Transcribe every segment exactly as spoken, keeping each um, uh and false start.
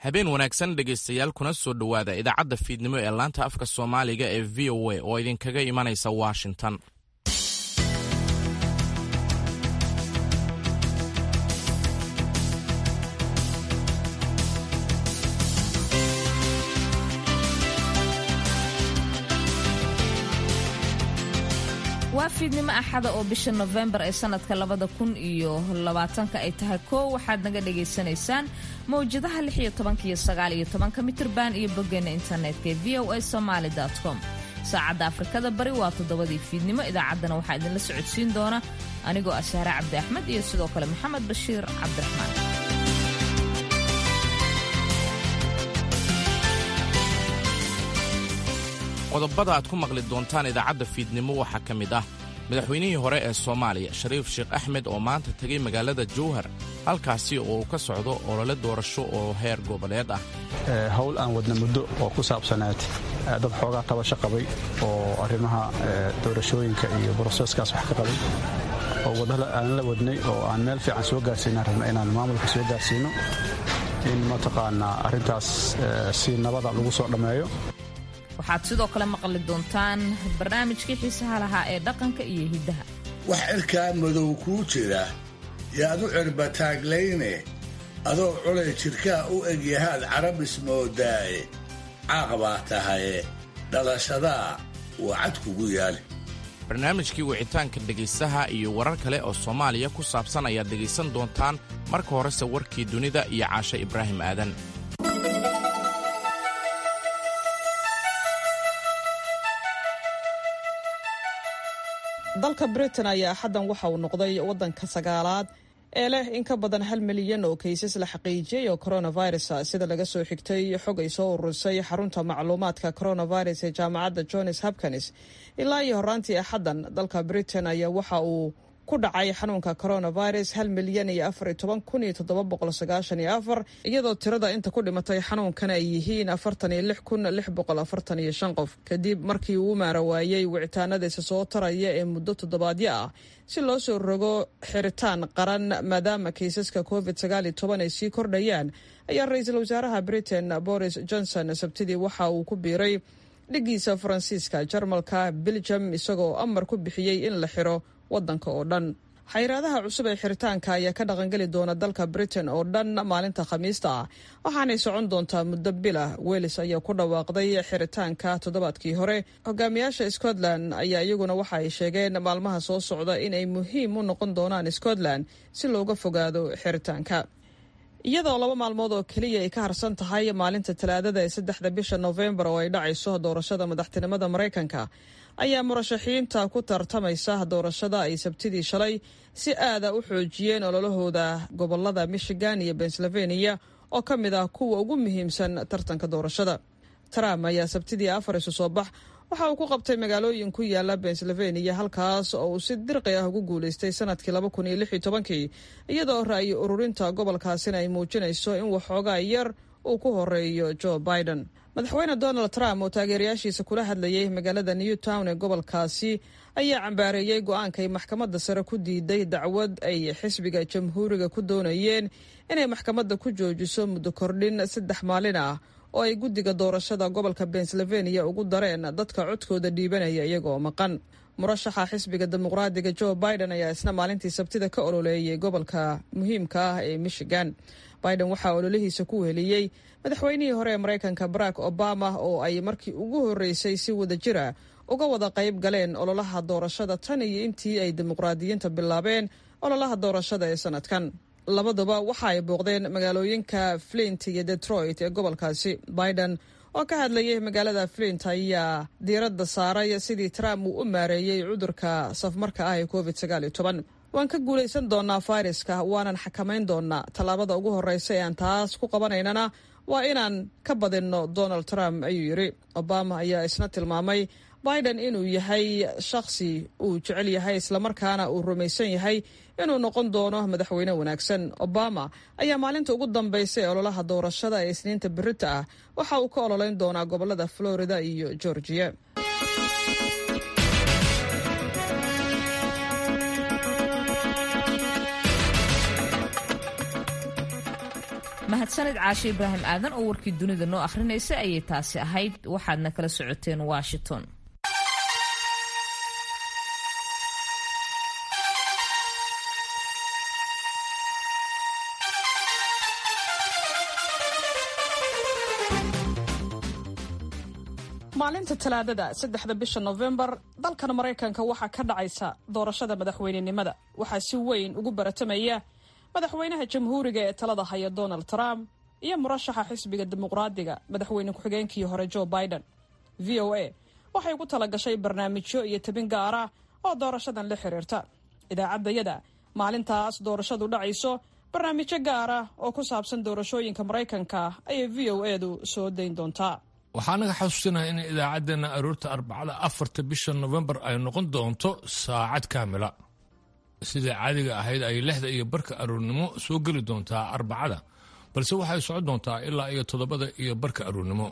habeen wanaagsan dhegaystayaal kuna soo dhowaada idaacadda fiidnimo ee laanta afka Soomaaliga ee V O A oo idinkaga imanaysa Washington. waa fiidnimo axada oo bisha November ee sanadka labada kun iyo labaatanka ay tahay koow waxaad naga dhageysanaysaan mawjadaha lix iyo toban iyo sagaal iyo toban mitirban iyo boggeena internetka v o a somali dot com. saacadda Afrikada bari waa toddobadii fiidnimo. idaacaddana waxaa idinla socodsiin doona anigoo ah Sahra Cabdi Axmed iyo sidoo kale Maxamed Bashiir Cabdiraxmaan. qodobada aad ku maqli doontaan idaacadda fiidnimo waxaa ka mid ah madaxweynihii hore ee Soomaaliya Shariif Sheekh Axmed oo maanta tagay magaalada Jowhar halkaasi oo ka socdo olole doorasho oo heer goboleed ah. hawl aan wadna muddo oo ku saabsanayd dad xoogaa tabasho qabay oo arrimaha doorashooyinka iyo boroseskaas wax ka qabay oo wadada aan la wadnay oo aan meel fiican soo gaarsiinay rabna inaan maamulka soo gaarsiino in mataqaanaa arrintaas si nabada lagu soo dhameeyo. waxaad sidoo kale maqli doontaan barnaamijkii xiisaha lahaa ee dhaqanka iyo hiddaha. wax cirkaa madow kuu jira yaad u cirbataaglayne adoo culay jidhkaa u egyahaad carab ismoodaaye caaq baa tahaye dhalashadaa waa cad kugu yaali. barnaamijkii wicitaanka dhegaystaha iyo warar kale oo Soomaaliya ku saabsan ayaad dhegaysan doontaan. marka horese warkii dunida iyo Caashe Ibraahim Aadan. dalka Britain ayaa xadan waxa uu noqday wadanka sagaalaad ee leh in ka badan hal milyan oo kaysas la xaqiijiyay oo coronavirus sida laga soo xigtay xog ay soo ururisay xarunta macluumaadka coronavirus ee jaamacadda Johns Hopkins. ilaa iyo horaantii xadan dalka Britain ayaa waxa uu ku dhacay xanuunka coronavirus hal milyan iyo afar iyo toban kun iyo toddoba boqol sagaashan iyo afar iyadoo tirada inta ku dhimatay xanuunkan ay yihiin afartan iyo lix kun lix boqol afartan iyo shan qof kadib markii uu maara waayay wicitaanadiisa soo taraya ee muddo toddobaadyo ah si loo soo rogo xiritaan qaran maadaama kaysaska covid sagaal iyo toban ay sii kordhayaan. ayaa ra-iisul wasaaraha Britain Boris Johnson sabtidii waxa uu ku biiray dhigiisa Faransiiska, Jarmalka, Belgium isagoo amar ku bixiyey in la xiro wadanka oo dhan. xayiraadaha cusub ee xiritaanka ayaa ka dhaqangeli doona dalka Britain oo dhan maalinta Khamiista ah waxaanay socon doontaa muddo bil ah. Wales ayaa ku dhawaaqday xiritaanka toddobaadkii hore. hogaamiyaasha Scotland ayaa iyaguna waxa ay sheegeen maalmaha soo socda in ay muhiim u noqon doonaan Scotland si looga fogaado xiritaanka. iyadoo laba maalmood oo keliya ay ka harsan tahay maalinta Talaadada ee saddexda bisha November oo ay dhacayso doorashada madaxtinimada Mareykanka ayaa murashaxiinta ku tartamaysa doorashada ay sabtidii shalay si aada u xoojiyeen ololahooda gobolada Michigan iyo Pennsylvania oo ka mid ah kuwa ugu muhiimsan tartanka doorashada. Trump ayaa sabtidii afar isu soo bax waxa uu ku qabtay magaalooyin ku yaala Pennsylvania halkaas oo uu si dirqi ah ugu guuleystay sanadkii laba kun iyo lix iyo tobankii iyadoo ra'yi ururinta gobolkaasina ay muujinayso in waxoogaa yar uu ku horeeyo Joe Biden. madaxweyne Donald Trump oo taageerayaashiisa kula hadlayay magaalada Newtown ee gobolkaasi ayaa cambaareeyay go'aanka ay maxkamadda sare ku diiday dacwad ay xisbiga jamhuuriga ku doonayeen inay maxkamadda ku joojiso muddo kordhin saddex maalin ah oo ay guddiga doorashada gobolka Pennsylvania ugu dareen dadka codkooda dhiibanaya iyagoo maqan. murashaxa xisbiga dimuqraadiga Joe Biden ayaa isna maalintii sabtida ka ololeeyay gobolka muhiimka ah ee Michigan. Biden waxa ololihiisa ku heliyay madaxweynihii hore ee Mareykanka Barack Obama oo ay markii ugu horeysay si wada jira uga wada qayb galeen ololaha doorashada tan iyo intii ay dimuqraadiyiinta bilaabeen ololaha doorashada ee sanadkan. labaduba waxa ay booqdeen magaalooyinka Flint iyo Detroit ee gobolkaasi. Biden oo ka hadlayay magaalada Flint ayaa diiradda saaray sidii Trump uu u maareeyay cudurka safmarka ah ee covid sagaal iyo toban. waan ka guulaysan doonaa fayraska waanan xakamayn doonaa. tallaabada ugu horeysa ee aan taas ku qabanaynana waa inaan ka badinno Donald Trump ayuu yiri. Obama ayaa isna tilmaamay Biden inuu yahay shakhsi uu jecel yahay islamarkaana uu rumaysan yahay inuu noqon doono madaxweyne wanaagsan. Obama ayaa maalinta ugu dambeysay ee ololaha doorashada ee Isniinta berita ah waxa uu ka ololeyn doonaa gobolada Florida iyo Georgia. mahadsanid caashe ibraahim aadan oo warkii dunida noo akhrinaysa ayay taasi ahayd. waxaadna kala socoteen Washington. maalinta talaadada saddexda bisha November dalkan Mareykanka waxaa ka dhacaysa doorashada madaxweynenimada. waxaa si weyn ugu baratamaya madaxweynaha jamhuuriga ee talada haya Donald Trump iyo murashaxa xisbiga dimuqraadiga madaxweyne ku-xigeenkii hore Joe Biden. V O A waxay ugu talagashay barnaamijyo iyo tabin gaar ah oo doorashadan la xiriirta. idaacaddayada maalintaas doorashadu dhacayso barnaamijyo gaar ah oo ku saabsan doorashooyinka Mareykanka ayay V O A du soo dayn doontaa. waxaa naga xasuusinayaa in idaacaddeenna aroorta arbacada afarta bisha November ay noqon doonto saacad kaamila. sidai caadiga ahayd ay lixda iyo barka aroornimo soo geli doontaa arbacada, balse waxay socon doontaa ilaa iyo toddobada iyo barka aroornimo.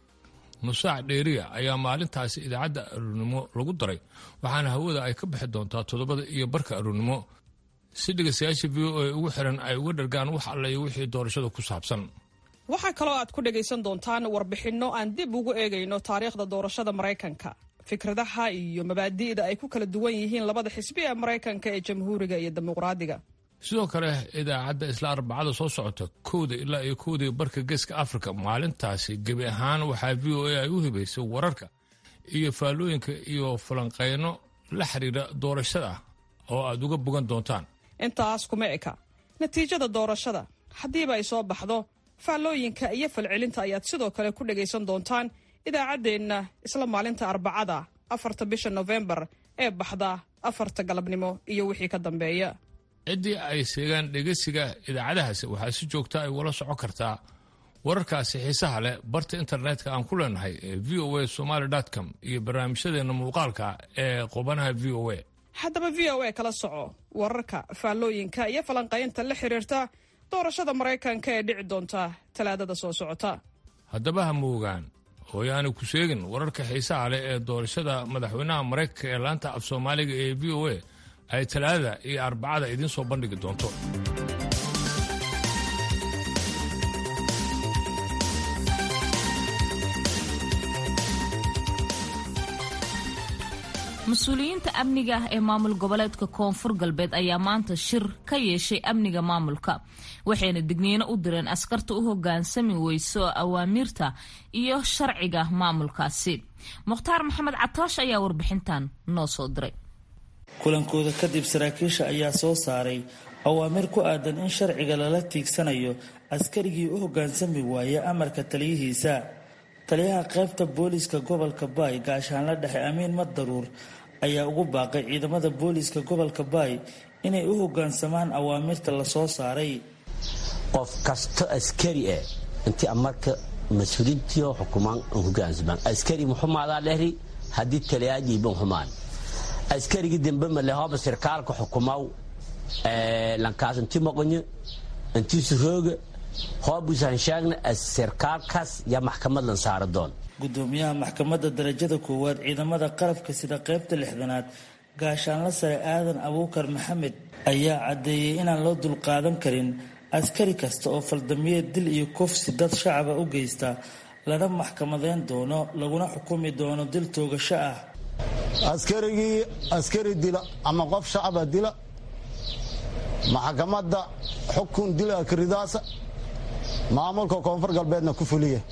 nusaac dheeriya ayaa maalintaasi idaacadda aroornimo lagu daray, waxaana hawada ay ka bixi doontaa toddobada iyo barka aroornimo si dhegaystayaasha V O A ugu xiran ay uga dhargaan wax alle iyo wixii doorashada ku saabsan. waxaa kaloo aad ku dhagaysan doontaan warbixinno aan dib ugu eegayno taariikhda doorashada Mareykanka, fikradaha iyo mabaadi'da ay ku kala duwan yihiin labada xisbi ee Mareykanka ee jamhuuriga iyo dimuqraadiga. sidoo kale idaacadda isla arbacada soo socota kowda ilaa iyo kowda barka geeska Afrika maalintaasi gebi ahaan waxaa V O A ay u hibaysay wararka iyo faallooyinka iyo falanqeyno la xiriira doorashada oo aad uga bogan doontaan. intaas kuma eka natiijada doorashada haddiiba ay soo baxdo, faallooyinka iyo falcelinta ayaad sidoo kale ku dhagaysan doontaan idaacaddeenna isla maalinta arbacada afarta bisha November ee baxda afarta galabnimo iyo wixii ka dambeeya. ciddii ay seegaan dhegeysiga idaacadahaasi waxaa si joogta ay ula socon kartaa wararkaasi xiisaha leh barta internetka aan ku leenahay ee v o a somaly dot com iyo barnaamijyadeena muuqaalka ee qubanaha V O A. haddaba V O A kala soco wararka, faallooyinka iyo falanqaynta la xiriirta doorashada Mareykanka ee dhici doonta talaadada soo socota. haddaba ha moogaan oo yaani ku sheegin wararka xiisaha leh ee doorashada madaxweynaha Mareykanka ee laanta af Soomaaliga ee V O A ay talaadada iyo arbacada idin soo bandhigi doonto. mas-uuliyiinta amniga ee maamul goboleedka koonfur galbeed ayaa maanta shir ka yeeshay amniga maamulka, waxayna digniino u direen askarta u hogaansami weyso awaamiirta iyo sharciga maamulkaasi. mukhtaar maxamed catoosh ayaa warbixintan noo soo diray. kulankooda kadib saraakiisha ayaa soo saaray awaamir ku aadan in sharciga lala tiigsanayo askarigii u hogaansami waaya amarka taliyihiisa. taliyaha qaybta booliiska gobolka Baay gaashaanle dhexe Amiin Madaruur ayaa ugu baaqay ciidamada booliiska gobolka Baay inay u hoggaansamaan awaamirta la soo saaray. qof kasta askari ah intii amarka mas'uuliyiinta xukuuman u hoggaansamaan askari Muhammad Alehri hadii taliyaaji buu xumaan askarigi dambe ma lahaaba sarkaalka xukuumaw ee lankaas intii maqonyo intii surooga hoobusan shaagna sarkaalkaas ya maxkamad lan saaradoon. gudoomiyaha maxkamadda darajada koowaad ciidamada qarafka sida qaybta lixdanaad gaashaanle sare aadan abuukar maxamed ayaa cadeeyay inaan loo dulqaadan karin askari kasta oo faldamiyeed dil iyo kufsi dad shacaba u geysta lana maxkamadeyn doono laguna xukumi doono dil toogasho ah. askarigii askari dila ama qof shacaba dila maxkamadda xukun dila kiridaasa maamulka koonfur galbeedna ku fuliya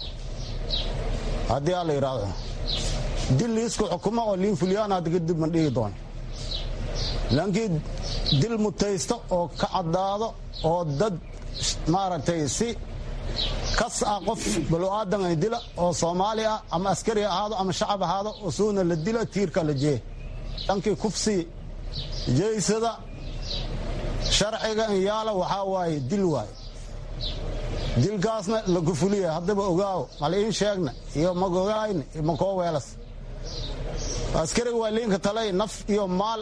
haddii alla yidhaahdo dil liisku xukumo oo liin fuliyaan hadda kadib ma dhigi doono laakiin dil mutaysto oo ka caddaado oo dad maaragtay si kas ah qof balo-aadan ay dila oo Soomaali ah ama askari ahaado ama shacab ahaado oo suuna la dila tiirka la jee dhankii kufsi jeysada sharciga in yaala waxaa waaye dil waaye dilkaasna lagu fuliya haddaba ogaaw maliin sheegna iyo magogaayna iyo makoo weelas askariga waa liinka talay naf iyo maal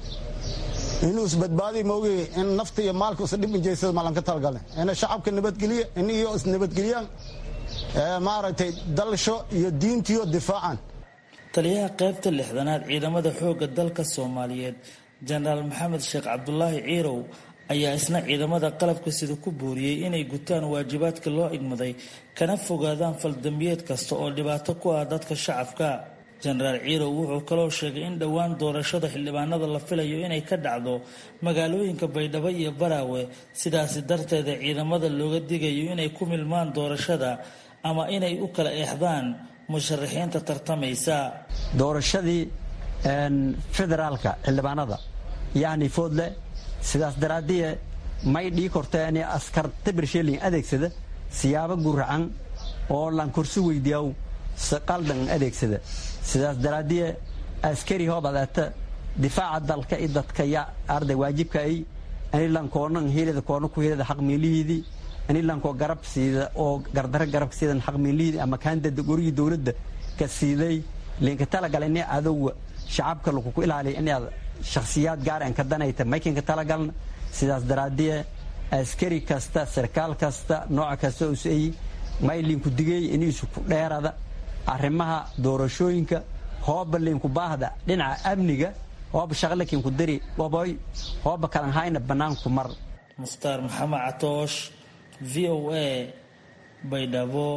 inuu isbadbaadi moogay in nafta iyo maalku is dhibin jeysada malanka talgalay in shacabka nabadgeliya in iyo is nabadgeliyaan ee maaragtay dalsho iyo diintiyo difaacan. taliyaha qaybta lixdanaad ciidamada xoogga dalka Soomaaliyeed Generaal Maxamed Sheekh Cabdullaahi Ciirow ayaa isna ciidamada qalabka sida ku booriyey inay gutaan waajibaadka loo igmaday kana fogaadaan faldambiyeed kasta oo dhibaato ku ah dadka shacabka. jenaraal ciirow wuxuu kaloo sheegay in dhowaan doorashada xildhibaanada la filayo inay ka dhacdo magaalooyinka baydhabo iyo baraawe, sidaasi darteeda ciidamada looga digayo inay ku milmaan doorashada ama inay u kala eexdaan musharaxiinta tartamaysa. doorashadii federaalka xildhibaanada yacni foodle sidaas daraaddiye may dhii korteen askarta bersheelin adeegsada siyaabo guracan oo lan kursi weydiiyow qaldan adeegsada. sidaas daraaddiye askari hoobadaata difaaca dalka i dadka ya arday waajibka ay anilan koonan helida koona ku helida xaq miilihiidii anilan koo garab siida oo gardara garab siidan xaq miilihiidii ama kaandada gurigi dowladda ka siiday linka talagalay adowga shacabka lagu ku ilaaliyo inaad shakhsiyaad gaar ah ka danayta maykinka talagalna. sidaas daraaddiye askari kasta sarkaal kasta nooc kasta oo say maylinku digay inuu isku dheerada arrimaha doorashooyinka hooba linku baahda dhinaca amniga hooba shaqalakin ku dari waboy hooba kalan hayna banaanku mar. Mukhtaar Maxamed Catoosh, V O A, Baydhabo.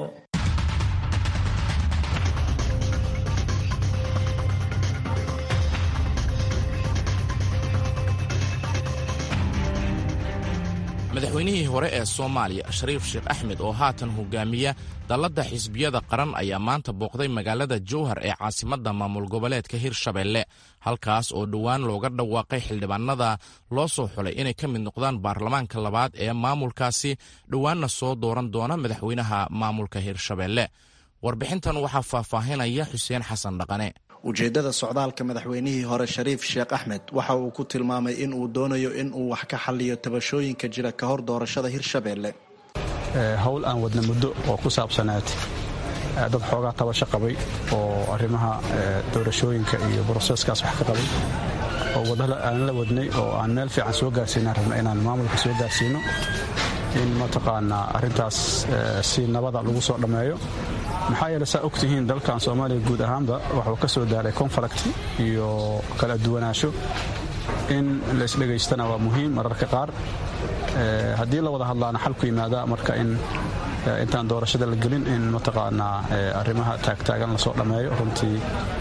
madaxweynihii hore ee Soomaaliya Shariif Sheikh Axmed oo haatan hogaamiya dalladda xisbiyada qaran ayaa maanta booqday magaalada Jowhar ee caasimadda maamul goboleedka Hirshabelle, halkaas oo dhowaan looga dhawaaqay xildhibaanada loo soo xulay inay ka mid noqdaan baarlamaanka labaad ee maamulkaasi dhowaanna soo dooran doona madaxweynaha maamulka Hirshabelle. warbixintan waxaa faahfaahinaya Xuseen Xasan Dhaqane. ujeedada socdaalka madaxweynihii hore Shariif Sheikh Axmed waxa uu ku tilmaamay in uu doonayo in uu wax ka xalliyo tabashooyinka jira ka hor doorashada Hirshabelle. hawl aan wadna muddo oo ku saabsanayd dad xoogaa tabasho qabay oo arrimaha doorashooyinka iyo broseskaas wax ka qabay oo wadada aan la wadnay oo aan meel fiican soo gaarsiinay rabna inaan maamulka soo gaarsiino in mataqaanaa arrintaas si nabada lagu soo dhammeeyo. maxaa yeelay saa ogtihiin dalkan Soomaaliya guud ahaanba wuxuu ka soo daalay conflict iyo kala duwanaansho. in la isdhegaystana waa muhiim mararka qaar. haddii la wada hadlaana xal ku yimaada marka in intaan doorashada la gelin in mataqaanaa arrimaha taagtaagan la soo dhammeeyo. runtii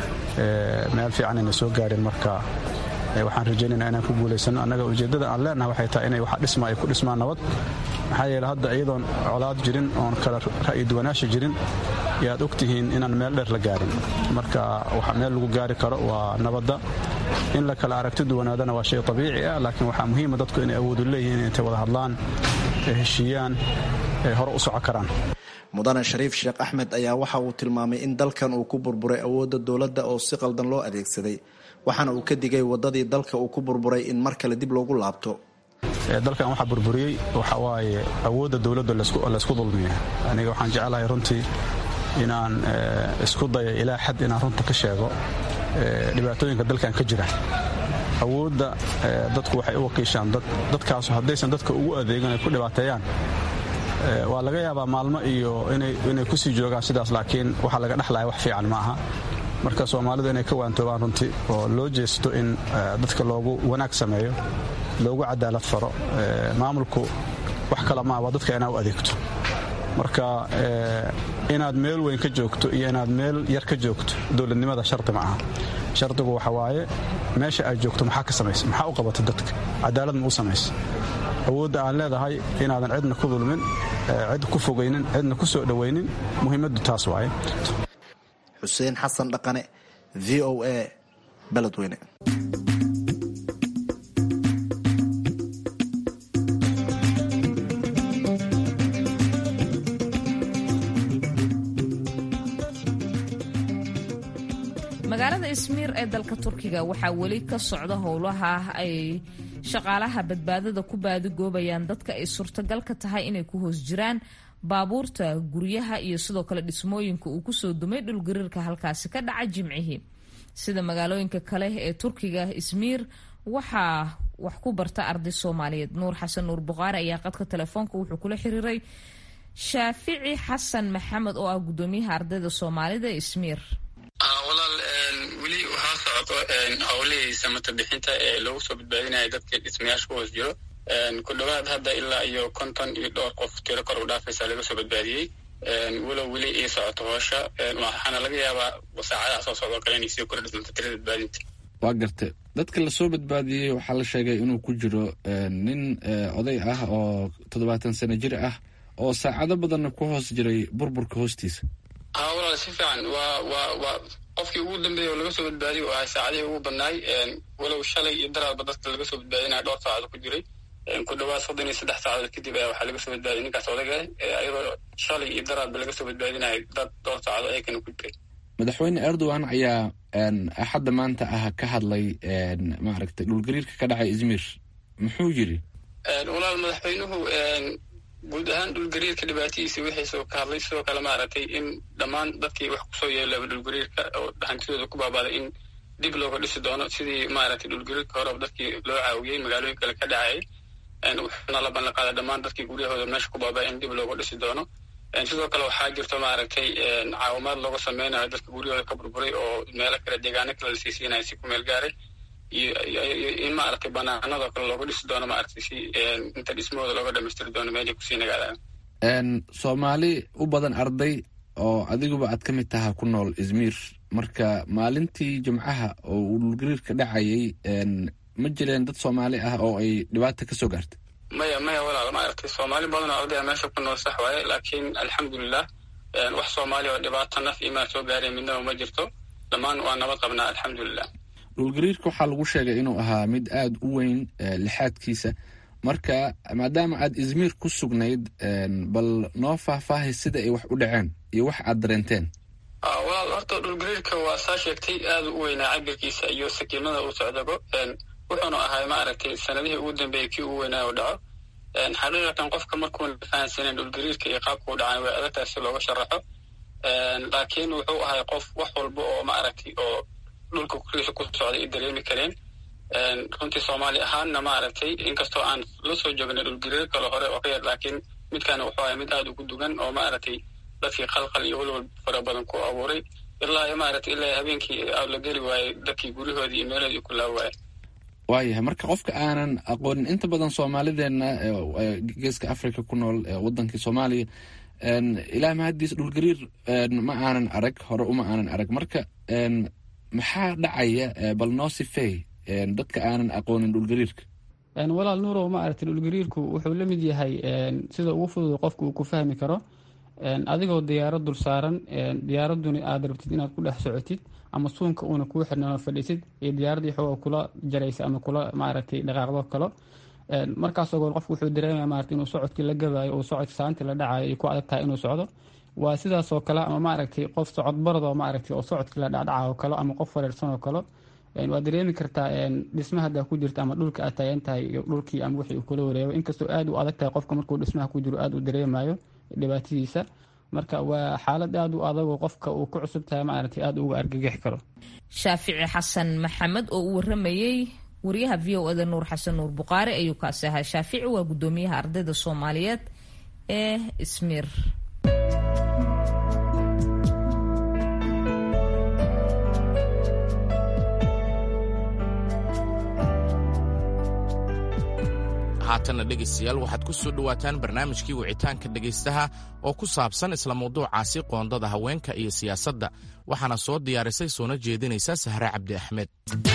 meel fiican inay soo gaareen marka waxaan rajaynaynaa inaan ku guulaysano. annaga ujeeddada aan leenahay waxay tahay inay wax dhisma ay ku dhismaan nabad. maxaa yeelay hadda iyadoon colaad jirin oon kala ra'yi duwanaashi jirin yaad ogtihiin inaan meel dheer la gaarin. marka waxa meel lagu gaari karo waa nabadda. in la kala aragti duwanaadana waa shay dabiici ah, laakiin waxaa muhiima dadku inay awood u leeyihiin intay wada hadlaan heshiiyaan hore u soco karaan. mudane Shariif Sheikh Axmed ayaa waxa uu tilmaamay in dalkan uu ku burburay awoodda dowladda oo si qaldan loo adeegsaday, waxaana uu ka digay wadadii dalka uu ku burburay in mar kale dib loogu laabto. dalkan waxa burburiyey waxa waaye awoodda dowladda la isku dulmiya. aniga waxaan jecelahay runtii inaan isku dayo ilaa xad inaan runta ka sheego dhibaatooyinka dalkan ka jira. awoodda dadku waxay u wakiishaan dadkaas haddaysan dadka ugu adeegan ay ku dhibaateeyaan waa laga yaabaa maalmo iyo inay ku sii joogaan sidaas, laakiin waxaa laga dhexlaya wax fiican ma aha. marka Soomaalidu inay ka waantoobaan runtii oo loo jeesto in dadka loogu wanaag sameeyo, loogu cadaalad faro. maamulku wax kala ma waa dadka inaa u adeegto. marka inaad meel weyn ka joogto iyo inaad meel yar ka joogto dowladnimada sharti ma aha. shartigu waxa waaye meesha aad joogto maxaa ka samaysa, maxaa u qabatay dadka, cadaalad ma u samaysa. awoodda aan leedahay inaadan cidna ku dulmin, cid ku fogaynin, cidna ku soo dhawaynin, muhiimaddu taas waaye. Xuseen Xasan Dhaqane, V O A, Beledweyne. magaalada Ismiir ee dalka Turkiga waxaa weli ka socda howlaha ay shaqaalaha badbaadada ku baadigoobayaan dadka ay suurtagal ka tahay inay ku hoos jiraan baabuurta, guryaha iyo sidoo kale dhismooyinka uu kusoo dumay dhulgariirka halkaasi ka dhaca Jimcihii. sida magaalooyinka kale ee Turkiga, Ismiir waxaa wax ku barta arday Soomaaliyeed. Nuur Xasan Nuur Buqaari ayaa qadka telefoonka wuxuu kula xiriiray Shaafici Xasan Maxamed oo ah gudoomiyaha ardayda Soomaalida ee Ismiir. walaal weli waxaa socdo howlihii samata bixinta ee lagu soo badbaadinaya dadka dhismayaasha ku hoos jiro. ku dhawaad hadda ilaa iyo konton iyo dhowr qof tiro kor u dhaafaysa laga soo badbaadiyey walow weli ii socoto hoosha waxaana laga yaabaa saacadaha soo socdoo kale inay sii kordhi doonto tirada badbaadinta. waa garta dadka lasoo badbaadiyey waxaa la sheegay inuu ku jiro nin oday ah oo toddobaatan sano jir ah oo saacado badanna ku hoos jiray burburka hoostiisa. ha walaal si fiican waa waa waa qofkii ugu dambeeyey oo laga soo badbaadiyey oo ahay saacadihii ugu badnaay walow shalay iyo daraadba dadka laga soo badbaadinaya dhowr saacado ku jiray ku dhawaad soddon iyo saddex saacadood kadib ayaa waxaa laga soo badbaadiyay ninkaas odaga ayadoo shalay iyo daraadba laga soo badbaadinaya dad dhowr saacadood ayakana ku jiray. madaxweyne erdogan ayaa axadda maanta ah ka hadlay maaragtay dhulgariirka ka dhacay izmir muxuu yidhi? walaal madaxweynuhu guud ahaan dhulgariirka dhibaatadiisa wixiisoo ka hadlay sidoo kale maaragtay in dhammaan dadkii wax kusoo yeelaba dhulgariirka oo hantidooda ku baabaaday in dib looga dhisi doono sidii maaragtay dhulgariirka horeba dadkii loo caawiyey magaalooyin kale ka dhacayay wuxuuna la ballan qaaday dhammaan dadkii guryahooda meesha ku baabaya in dib looga dhisi doono. sidoo kale waxaa jirto maaragtay caawimaad looga sameynayo dadka guryahooda ka burburay oo meelo kale deegaano kale la siisiinayo si ku meel gaaray iyo in maaragtay banaanadoo kale looga dhisi doono maaragtay si inta dhismahooda looga dhamaystiri doono meelay kusii nagaadaan. soomaali u badan arday oo adiguba aad ka mid taha ku nool izmir marka maalintii jimcaha oo uu dhulgariirka dhacayay ma jireen dad soomaali ah oo ay dhibaata ka soo gaartay? maya maya walaal maaragtay soomaali badan oo ardaya meesha ku nool sax waaye laakiin alxamdulilah wax soomaali oo dhibaato naf imaa soo gaareen midnaba ma jirto dhammaan waa nabad qabnaa alxamdulilah. dhulgariirka waxaa lagu sheegay inuu ahaa mid aada u weyn lixaadkiisa marka maadaama aad izmir ku sugnayd bal noo faahfaahay sida ay wax u dhaceen iyo wax aad dareenteen. walaal horta dhulgariirka waa saa sheegtay aada u weynaa cabirkiisa iyo sakiimada uu socdago wuxuuna ahay maaragtay sanadihii ugu dambeeyey kii ugu weynaa u dhaco xaqiiqatan qofka markuuna fahansanen dhulgariirka iyo qaabka u dhacan way adagtahay si looga sharaxo laakiin wuxuu ahay qof wax walba oo maaragtay oo dhulka kuriisa ku socday ay dareemi kareen. runtii soomaali ahaanna maaragtay inkastoo aan la soo joognay dhulgariir kale hore oo ka yar laakiin midkaana wuxuu ahay mid aada ugu dugan oo maaragtay dadkii qalqal iyo walwal fara badan ku abuuray ilaa maaragtay ilaa habeenkii la geli waayey dadkii guryahoodii iyo meelahoodii ku laabi waayey. waayahay marka qofka aanan aqoonin inta badan soomaalideenna geeska africa ku nool wadankii soomaaliya ilaa mahaddiis dhulgariir ma aanan arag hore uma aanan arag marka maxaa dhacaya bal noo sifeey dadka aanan aqoonin dhulgariirka. walaal nuurow ma aragtay dhulgariirku wuxuu la mid yahay sida ugu fudud qofka uu ku fahmi karo adigoo diyaarad dul saaran diyaaraduni aad rabtid inaad ku dhex socotid ama suunka uuna kuu xirnaan oo fadhiisid iyo diyaaraddii xooga kula jaraysa ama kula maaragtay dhaqaaqdo kalo markaasoo qofku wuxuu dareemaya maaragtay inuu socodkii la gabayo uu socodka saantii la dhacayo ay ku adag tahay inuu socdo waa sidaasoo kale ama maaragtay qof socod baradoo maaragtay oo socodkii la dhacdhacayo kalo ama qof wareersan oo kalo waad dareemi kartaa dhismaha haddaa ku jirta ama dhulka aad taagan tahay iyo dhulkii ama wixii uu kula wareego inkastoo aad u adag tahay qofka markuu dhismaha ku jiro aad u dareemayo dhibaatadiisa marka waa xaalad aada u adagoo qofka uu ku cusub tahay maaragtay aada uga argagixi karo. shaafici xasan maxamed oo u waramayey wariyaha v o eda nuur xasan nuur buqaari ayuu kaasi ahaa. shaafici waa guddoomiyaha ardayda soomaaliyeed ee ismir. haatana dhegaystayaal waxaad ku soo dhowaataan barnaamijkii wicitaanka dhegaystaha oo ku saabsan isla mawduucaasi qoondada haweenka iyo siyaasadda waxaana soo diyaarisay soona jeedinaysa sahre cabdi axmed.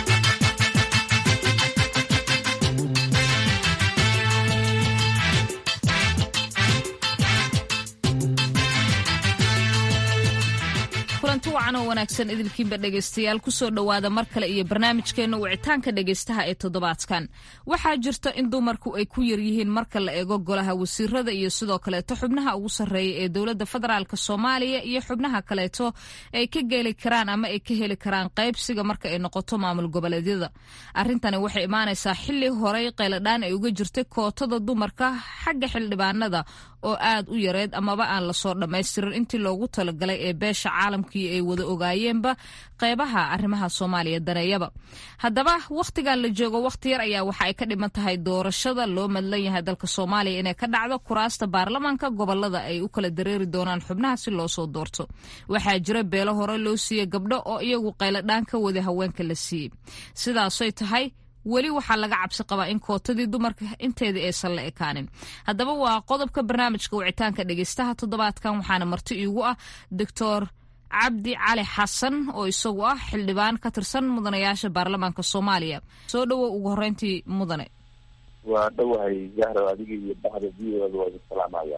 kulanti wacan oo wanaagsan idilkiinba dhegaystayaal kusoo dhowaada mar kale iyo barnaamijkeenna wicitaanka dhegaystaha ee toddobaadkan. waxaa jirta in dumarku ay ku yaryihiin marka la eego golaha wasiirada iyo sidoo kaleeto xubnaha ugu sarreeya ee dowladda federaalk soomaaliya iyo xubnaha kaleeto ay ka geeli karaan ama ay ka heli karaan qaybsiga marka ay noqoto maamul goboleedyada. arrintani waxay imaanaysaa xilli horey qayladhaan ay uga jirtay kootada dumarka xagga xildhibaanada oo aad u yareed amaba aan lasoo dhammaystirin intii loogu talagalay ee beesha caalamkii ay wada ogaayeenba qaybaha arrimaha soomaaliya daneeyaba. haddaba wakhtigan la joogo wakhti yar ayaa waxa ay ka dhiman tahay doorashada loo madlan yahay dalka soomaaliya inay ka dhacdo kuraasta baarlamaanka gobolada ay u kala dareeri doonaan xubnaha si loo soo doorto. waxaa jira beelo hore loo siiyey gabdho oo iyagu qayladhaan ka wada haweenka la siiyey. sidaasay tahay weli waxaa laga cabsi qabaa in kootadii dumarka inteeda aysan la ekaanin. haddaba waa qodobka barnaamijka wicitaanka dhegeystaha toddobaadkan, waxaana marti iigu ah doctor cabdi cali xasan oo isagu ah xildhibaan ka tirsan mudanayaasha baarlamaanka soomaaliya. soo dhowow ugu horreyntii mudane. waa dhowahay jahro, adiga iyo bahda viooda waa idin salaamaya.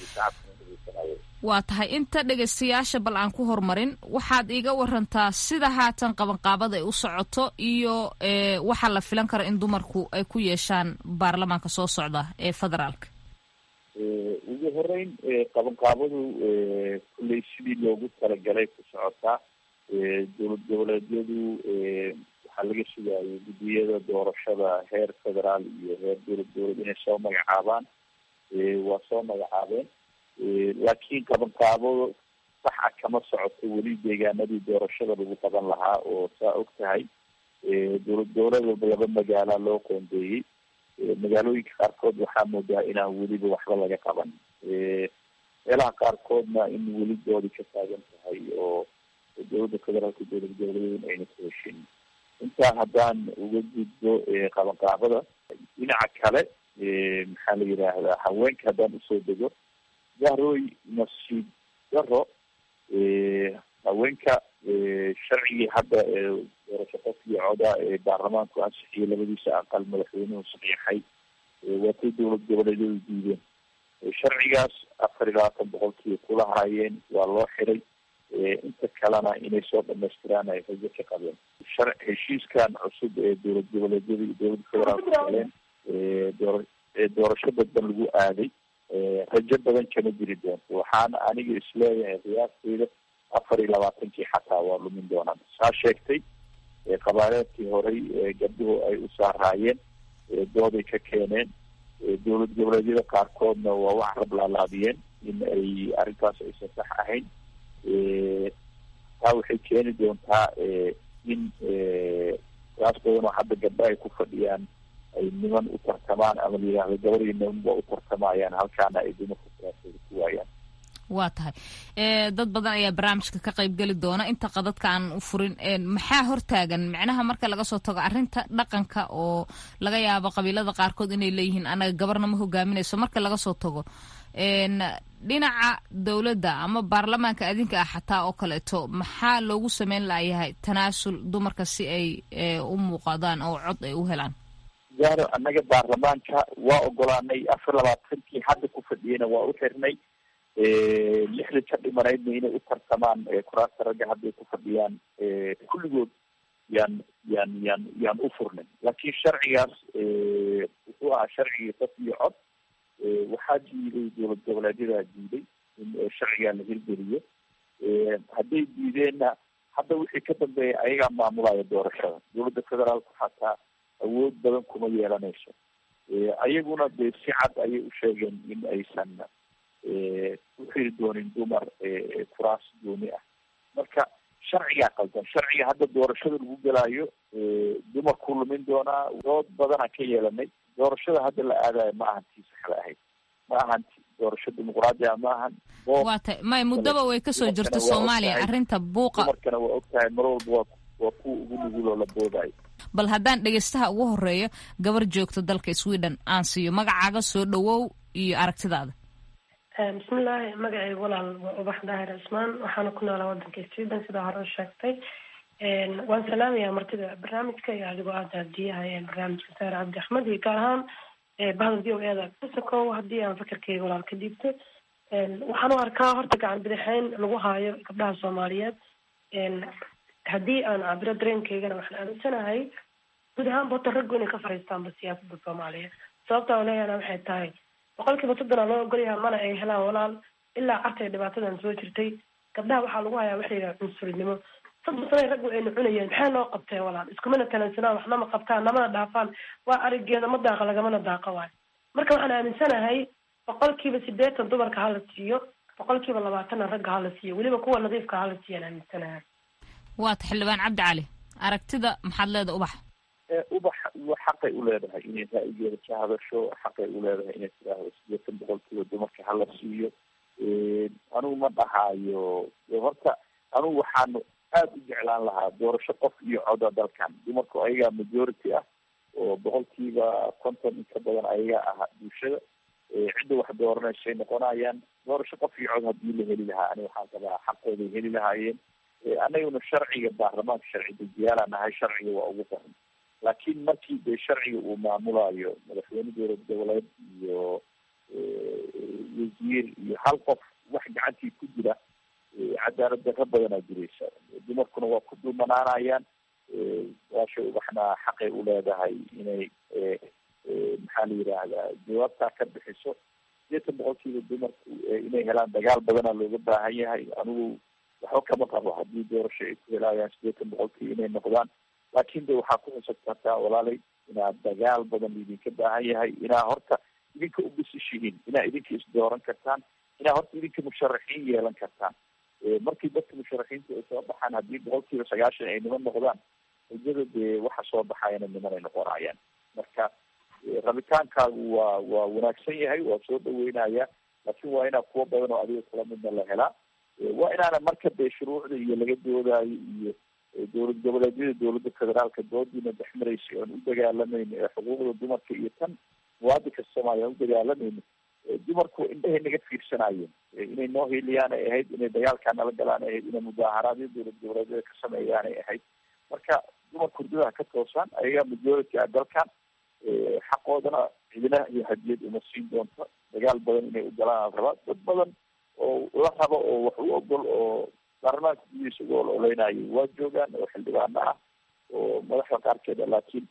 waa tahay inta dhegaystayaasha bal aan ku horumarin, waxaad iiga warantaa sida haatan qabanqaabada ay u socoto iyo waxaa la filan kara in dumarku ay ku yeeshaan baarlamaanka soo socda ee federaalka. ugu horeyn qabanqaabadu kulley sidii loogu talagalay ku socotaa. dowlad goboleedyadu waxaa laga sugayay guddiyada doorashada heer federaal iyo heer dowlad goboleed inay soo magacaabaan. waa soo magacaabeen, laakiin qabanqaabo saxa kama socoto weli deegaanadii doorashada lagu qaban lahaa, oo saa og tahay dowlad goboleed walba laba magaala loo qoondeeyey. magaalooyinka qaarkood waxaa moodaa inaan weliba waxba laga qaban, meelaha qaarkoodna in weli doodi ka taagan tahay oo dowladda federaalka dowlad goboleed ayna ku heshin. intaa haddaan uga gudbo qabanqaabada, dhinaca kale maxaa la yidhaahdaa haweenka haddaan usoo dego, gaarooy nasiib daro haweenka sharcigii hadda doorasho qofkii coda ee baarlamaanku ansixiyey labadiisa aqal madaxweynuhu saxiixay waatay dowlad goboleedyadu diideen. sharcigaas afar iyo labaatan boqolkii kula haayeen, waa loo xiray. inta kalena inay soo dhamaystiraan ay rajo ka qabeen. shar heshiiskan cusub ee dowlad goboleedyada iyo dowladda federaalku galeen door doorasho dadban lagu aaday, rajo badan kama jiri doonto. waxaana aniga isleeyahay qiyaasteyda afar iyo labaatankii xataa waa lumin doonaan. saa sheegtay qabaareedkii horey gabdhuhu ay u saaraayeen dooday ka keeneen. dowlad goboleedyada qaarkoodna waa wax rablaalaadiyeen in ay arrintaas aysan sax ahayn. taa waxay keeni doontaa in gaas badan oo hadda gabdho ay ku fadhiyaan ay niman u tartamaan, ama la yidhaahdo gabadhii nimanba u tartamayaan, halkaana ay dumarka siyaasadda ku waayaan. waa tahay dad badan ayaa barnaamijka ka qayb geli doona. inta qadadka aan u furin, maxaa hortaagan micnaha marka laga soo tago arrinta dhaqanka oo laga yaabo qabiilada qaarkood inay leeyihiin anaga gabarna ma hogaaminayso, marka laga soo tago dhinaca dowladda ama baarlamaanka adinka ah xataa oo kaleeto, maxaa loogu sameyn layahay tanaasul dumarka si ay u muuqadaan oo cod ay u helaan? gaaro annaga baarlamaanka waa ogolaanay, afar labaatankii hadda ku fadhiyeyna waa u xirnay. lixda ka dhimanaydna inay u tartamaan kuraasta ragga hadday ku fadhiyaan kulligood yaan yaan yaan yaan u furnay. laakiin sharcigaas wuxuu ahaa sharcigii qof iyo cod. waxaa diiday dowlad goboleedyadaa diiday in sharcigaa la hirgeliyo. hadday diideenna hadda wixii ka dambeeya ayagaa maamulaya doorashada. dowladda federaalku xataa awood badan kuma yeelanayso. ayaguna dee si cad ayay u sheegeen in aysan u xiri doonin dumar kuraas gooni ah. marka sharcigaa qaldan. sharciga hadda doorashada lagu gelaayo dumarku lumin doonaa. dood badana ka yeelanay. doorashada hadda la aadayo ma ahan tii saxda ahayd, ma ahan doorasho dimuqraadi ah, ma ahan. waa tay may muddaba way kasoo jirta soomaaliya arrinta buuqa. dumarkana waa ogtahay mar walba waa waa kuwa ugu nugul oo la boodayo. bal haddaan dhegaystaha ugu horeeyo gabar joogta dalka Sweden aan siiyo, magacaaga soo dhawow iyo aragtidaada. bismillaahi, magacayga walaal waa ubax daahir cismaan, waxaana ku noolaa wadanka Sweden sida hore u sheegtay. waan salaamayaa martida barnaamijka iyo adigoo aada hadiyaha barnaamijka saare cabdi axmed iyo gaar ahaan bahda v o eda kusakow. haddii aan fakarkeyga walaal ka dhiibto, waxaan u arkaa horta gacan bidixeyn lagu haayo gabdhaha soomaaliyeed. haddii aan cabiro dareenkeygana waxaan aaminsanahay guud ahaanba horta raggu inay ka fariistaanba siyaasada soomaaliya. sababta oo leeyahana waxay tahay boqol kiiba soddona loo ogolyaha mana ay helaan walaal ilaa cartay dhibaatadan soo jirtay. gabdhaha waxaa lagu hayaa waxa yidhaha cunsurinimo. soddon sanay raggu ayna cunayeen, maxay noo qabteen walaal? iskumana talansanaan, waxna ma qabtaan, namana dhaafaan. waa arigeeda ma daaqa lagamana daaqa waayo. marka waxaan aaminsanahay boqol kiiba sideetan dumarka hala siiyo, boqol kiiba labaatanna ragga hala siiyo, weliba kuwa nadiifka hala siiyaan aaminsanahay. waata xildhibaan cabdi cali, aragtida maxaad leedahay ubax? ubax xaqay u leedahay inay ra'yigeeda ka hadasho, xaqay u leedahay inay tiraahdo sideetan boqolkiiba dumarka hala siiyo. anugu ma dhahaayo horta, anugu waxaanu aada u jeclaan lahaa doorasho qof iyo coda dalkan. dumarku ayagaa majority ah oo boqolkiiba konton in ka badan ayaga ah bulshada cidda wax dooranaysaay noqonayaan. doorasho qof iyo cod hadii la heli lahaa ani waxaan qabaa xaqooday heli lahaayeen. anaguna sharciga baarlamaanka sharci dejiyaala nahay, sharciga waa ugu daran. laakiin markii dee sharciga uu maamulayo madaxweyne dowlad goboleed iyo wasiir iyo hal qof wax gacantii ku jira, cadaalad darro badanaa jiraysa. dumarkuna waa ku dulmanaanayaan. waasha ubaxna xaqay u leedahay inay maxaa la yidhaahdaa jawaabtaa ka bixiso. sideetan boqolkiiba dumarku inay helaan dagaal badanaa looga baahan yahay. anigu waxba kama qabo haddii doorasho ay ku helaayaan sideetan boqolkii inay noqdaan. laakin de waxaa ku xusab kartaa walaalay inaad dagaal badan idinka baahan yahay, inaa horta idinka ubisishihiin, inaa idinka isdooran kartaan, inaa horta idinka musharaxiin yeelan kartaan. markii dadka musharaxiinta ay soo baxaan haddii boqolkiiba sagaashan ay niman noqdaan, hujada dee waxa soo baxayana niman ay noqonayaan. marka rabitaankaagu waa waa wanaagsan yahay, waa soo dhaweynaya, laakin waa inaa kuwa badan oo adiga kala midna la helaa. waa inaana marka dee shuruucda iyo laga doodaayo iyo dowlad goboleedyada dowladda federaalka doodiina dhexmaraysa oan u dagaalamayno ee xuquuqda dumarka iyo tan muwaadinka soomaaliya aan u dagaalamayno, dumarku indhahay naga fiirsanayeen. inay noo hiiliyaan ay ahayd, inay dagaalkaa nala galaan ay ahayd, inay mudaaharaadyo dowlad goboleedyada ka sameeyaan ay ahayd. marka dumarku hurdaha ka toosaan, ayagaa majority ah dalkan. xaqoodana cidina iyo hadiyad uma siin doonto. dagaal badan inay u galaan rabaa. dad badan oo la rabo oo wax u ogol oo baarlamaanka gudihiisa uga ololeynayo waa joogaan, oo xildhibaano ah oo madaxda qaarkeeda, laakiin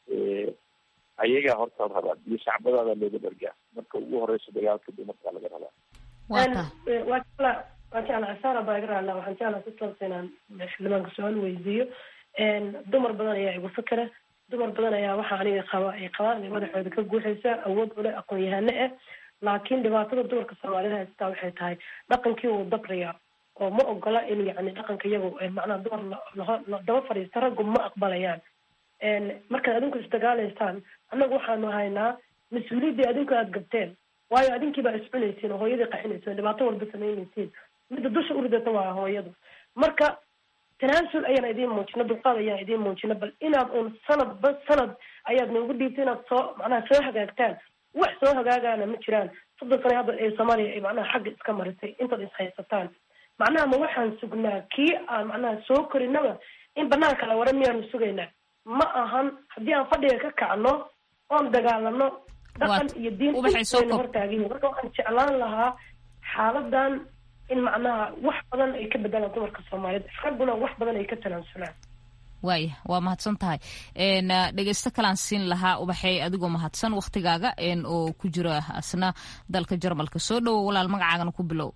ayagaa horta rabaa biyo shacbadaada looga dhargaa. marka ugu horeysa dagaalka dumarkaa laga rabaa. waa jecla waa jecla asaara baagaraala waxaan jeclaa si toos inaan xildhibaanka su-aal weydiiyo. dumar badan ayaa igu fikira, dumar badan ayaa waxa aniga qaba ay qabaan inay madaxooda ka guuxaysa, awood ule, aqoon-yahano ah. laakiin dhibaatada dumarka soomaalida haystaa waxay tahay dhaqankii uu dabraya oo ma ogola in yani dhaqanka iyagu macnaha dumar la daba fadhiista, raggu ma aqbalayaan. markaad adinku isdagaalaysaan, annagu waxaanu haynaa mas-uuliyaddii adinku aada gabteen, waayo adinkiibaa iscunaysiin oo hooyadii qaxinaysiin, dhibaato walba samaynaysiin. midda dusha uridata waa hooyadu. marka tanaasul ayaan idiin muujino, dulqaad ayaan idiin muujino, bal inaad un sanad ba sanad ayaad noogu dhiibta inaad soo macnaha soo hagaagtaan. wax soo hagaagaana ma jiraan. soddon sana hadda ee soomaaliya ay macnaha xagga iska marisay, intaad ishaysataan. macnaha ma waxaan sugnaa kii aan macnaha soo korinaba in banaanka la wara miyaanu sugaynaa? ma ahan. haddii aan fadhiga ka kacno oon dagaalano, dhaqan iyo diin ayna hortaagin. marka waxaan jeclaan lahaa xaaladan in macnaha wax badan ay ka bedelaan dumarka soomaaliyed, ragguna wax badan ay ka tanaasulaan. waaya waa mahadsan tahay. dhegeysto kalaan siin lahaa ubaxey, adigoo mahadsan waktigaaga oo ku jira asna dalka jarmalka. soo dhawo walaal, magacaagana ku bilow.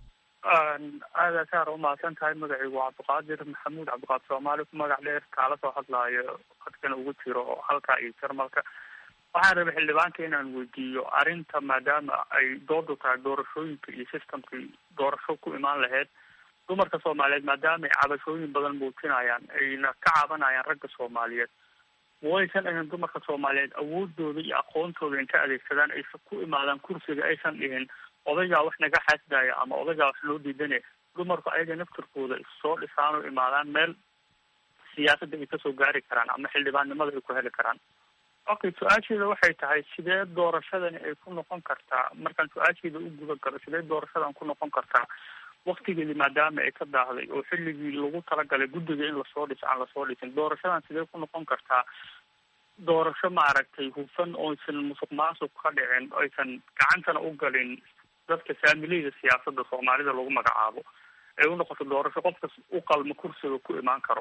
aada saar umahadsan tahay. magacaygu waa cabdiqaadir maxamuud cabdiqaadir soomaali ku magac dheer, kaala soo hadlaayo hadkana ugu jiro halkaa iyo jarmalka. waxaan rabay xildhibaanka inaan weydiiyo arrinta, maadaama ay doodu tahay doorashooyinka iyo systemkii doorasho ku imaan lahayd. dumarka soomaaliyeed maadaama ay cabashooyin badan muujinayaan, ayna ka cabanayaan ragga soomaaliyeed, waysan ahayn dumarka soomaaliyeed awoodooda iyo aqoontooda inta adeegsadaan aysan ku imaadaan kursiga, aysan dhihin odaygaa wax naga xasdaya ama odaygaa wax loo diidane. dumarku ayaga naftirkooda issoo dhisaan oo imaadaan meel siyaasadda ay kasoo gaari karaan ama xildhibaannimada ay ku heli karaan. okay, su-aasheeda waxay tahay sidee doorashadani ay ku noqon kartaa? markaan su-aasheeda u guda galo, sidee doorashadan ku noqon kartaa waktigeedii maadaama ay ka daahday oo xilligii lagu talagalay guddiga in lasoo dhiso aan lasoo dhisin? doorashadan sidee ku noqon kartaa doorasho maaragtay hufan oo aysan musuq maasuq ka dhicin, aysan gacantana u galin dadka saamileyda siyaasadda soomaalida lagu magacaabo, ay u noqoto doorasho qofkas u qalmo kursiga ku imaan karo?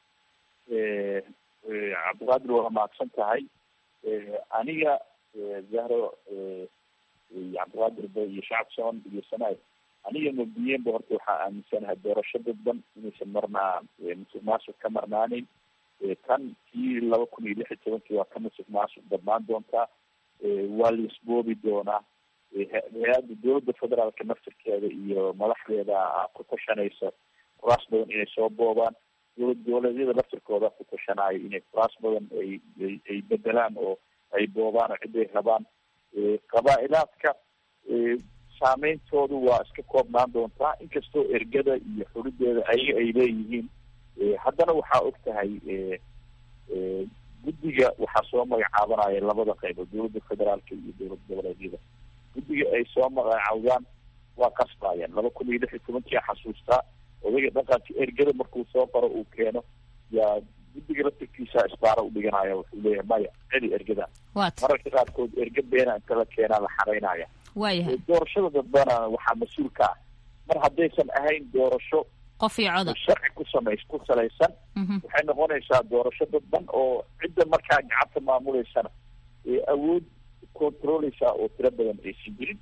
cabdiqaadir waa mahadsan tahay. aniga zahro cabdiqaadir ba iyo shacabka soon dhegeysanay, aniga mabdiyeenba horta waxaa aaminsanahay doorasho dadban inaysan marnaa musuq maasuq ka marnaanin. tan kii laba kun iyo lix iyo tobankii waa ka musuq maasuq badnaan doontaa, waa la isboobi doonaa. hay-adda dowladda federaalka naftirkeeda iyo madaxdeeda ku tashanaysa kuraas badan inay soo boobaan. dowlad goboleedyada laftirkooda ku tashanaayo inay kuraas badan ay ay bedelaan oo ay boobaan oo ciday rabaan. qabaa-ilaadka saameyntoodu waa iska koobnaan doontaa, inkastoo ergada iyo xulideeda ayaga ay leeyihiin. haddana waxaa og tahay guddiga waxaa soo magacaabanaya labada qaybood, dowladda federaalka iyo dowlad goboleedyada. guddiga ay soo magacaawdaan waa qasbayaan. laba kun iyo lix iyo tobankii xasuustaa odayga dhaqanka ergada markuu soo qaro uu keeno yaa guddiga laftirkiisa isbaara u dhiganaya, wuxuu leeyahay maya celi ergada. mararka qaarkood erga beena inta la keenaa la xaraynaya. waayahay doorashada dadbana waxaa mas-uul ka ah mar haddaysan ahayn doorasho qof iyo coda sharci ku samays ku salaysan, waxay noqonaysaa doorasho dadban oo cidda markaa gacanta maamuleysana ee awood controleysa oo tiro badan aysan jirin.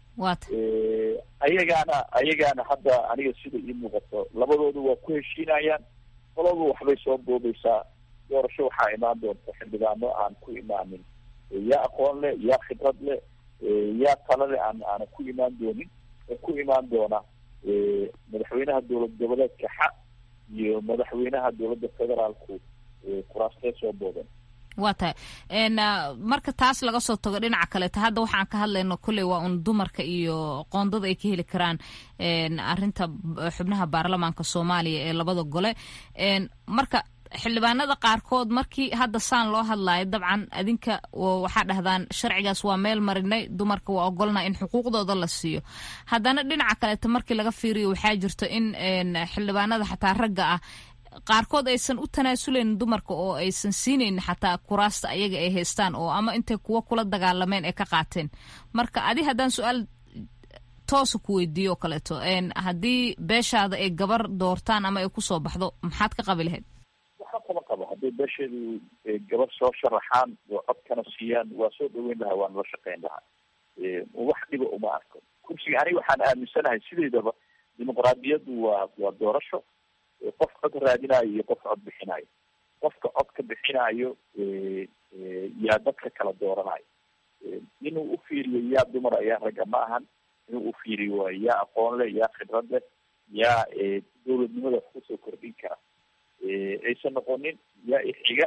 ayagaana ayagaana hadda aniga sida ii muuqato labadoodu waa ku heshiinayaan, qoladu waxbay soo boobeysaa. doorasho waxaa imaan doonta xildhibaano aan ku imaanin yaa aqoon leh, yaa khibrad leh, yaa talo leh aan aanan ku imaan doonin, ee ku imaan doona madaxweynaha dowlad goboleedka xa iyo madaxweynaha dowladda federaalku kuraastee soo boodan. waa tahay marka taas laga soo tago dhinaca kaleeta hadda waxaan ka hadlayno kolley waa un dumarka iyo qoondada ay ka heli karaan arrinta xubnaha baarlamaanka soomaaliya ee labada gole. marka xildhibaanada qaarkood markii hadda saan loo hadlaayo dabcan adinka waxaa dhahdaan sharcigaas waa meel marinay, dumarka waa ogolnaa in xuquuqdooda la siiyo. haddana dhinaca kaleeta markii laga fiiriyo waxaa jirto in xildhibaanada xataa ragga ah qaarkood aysan u tanaasulaynin dumarka oo aysan siinaynin xataa kuraasta ayaga ay haystaan oo ama intay kuwa kula dagaalameen ay ka qaateen. marka adi haddaan su-aal toosa ku weydiiyo oo kaleeto haddii beeshaada ay gabar doortaan ama ay kusoo baxdo maxaad ka qabi lahayd? waxaa kama qabo hadday beesheedu gabar soo sharaxaan oo codkana siiyaan waa soo dhaweyn lahaa, waan la shaqeyn lahaa. wax dhiba uma arko kursiga. aniga waxaan aaminsanahay sideedaba dimuqraadiyaddu waa waa doorasho, qof cod raadinayo iyo qof cod bixinayo. qofka cod ka bixinayo yaa dadka kala dooranayo. inuu u fiiriyo yaa dumar ayaa ragga ma ahan, inuu u fiiriyo waa yaa aqoon leh, yaa khibrad leh, yaa dowladnimada wax kusoo kordhin kara. aysan noqonin yaa ixiga,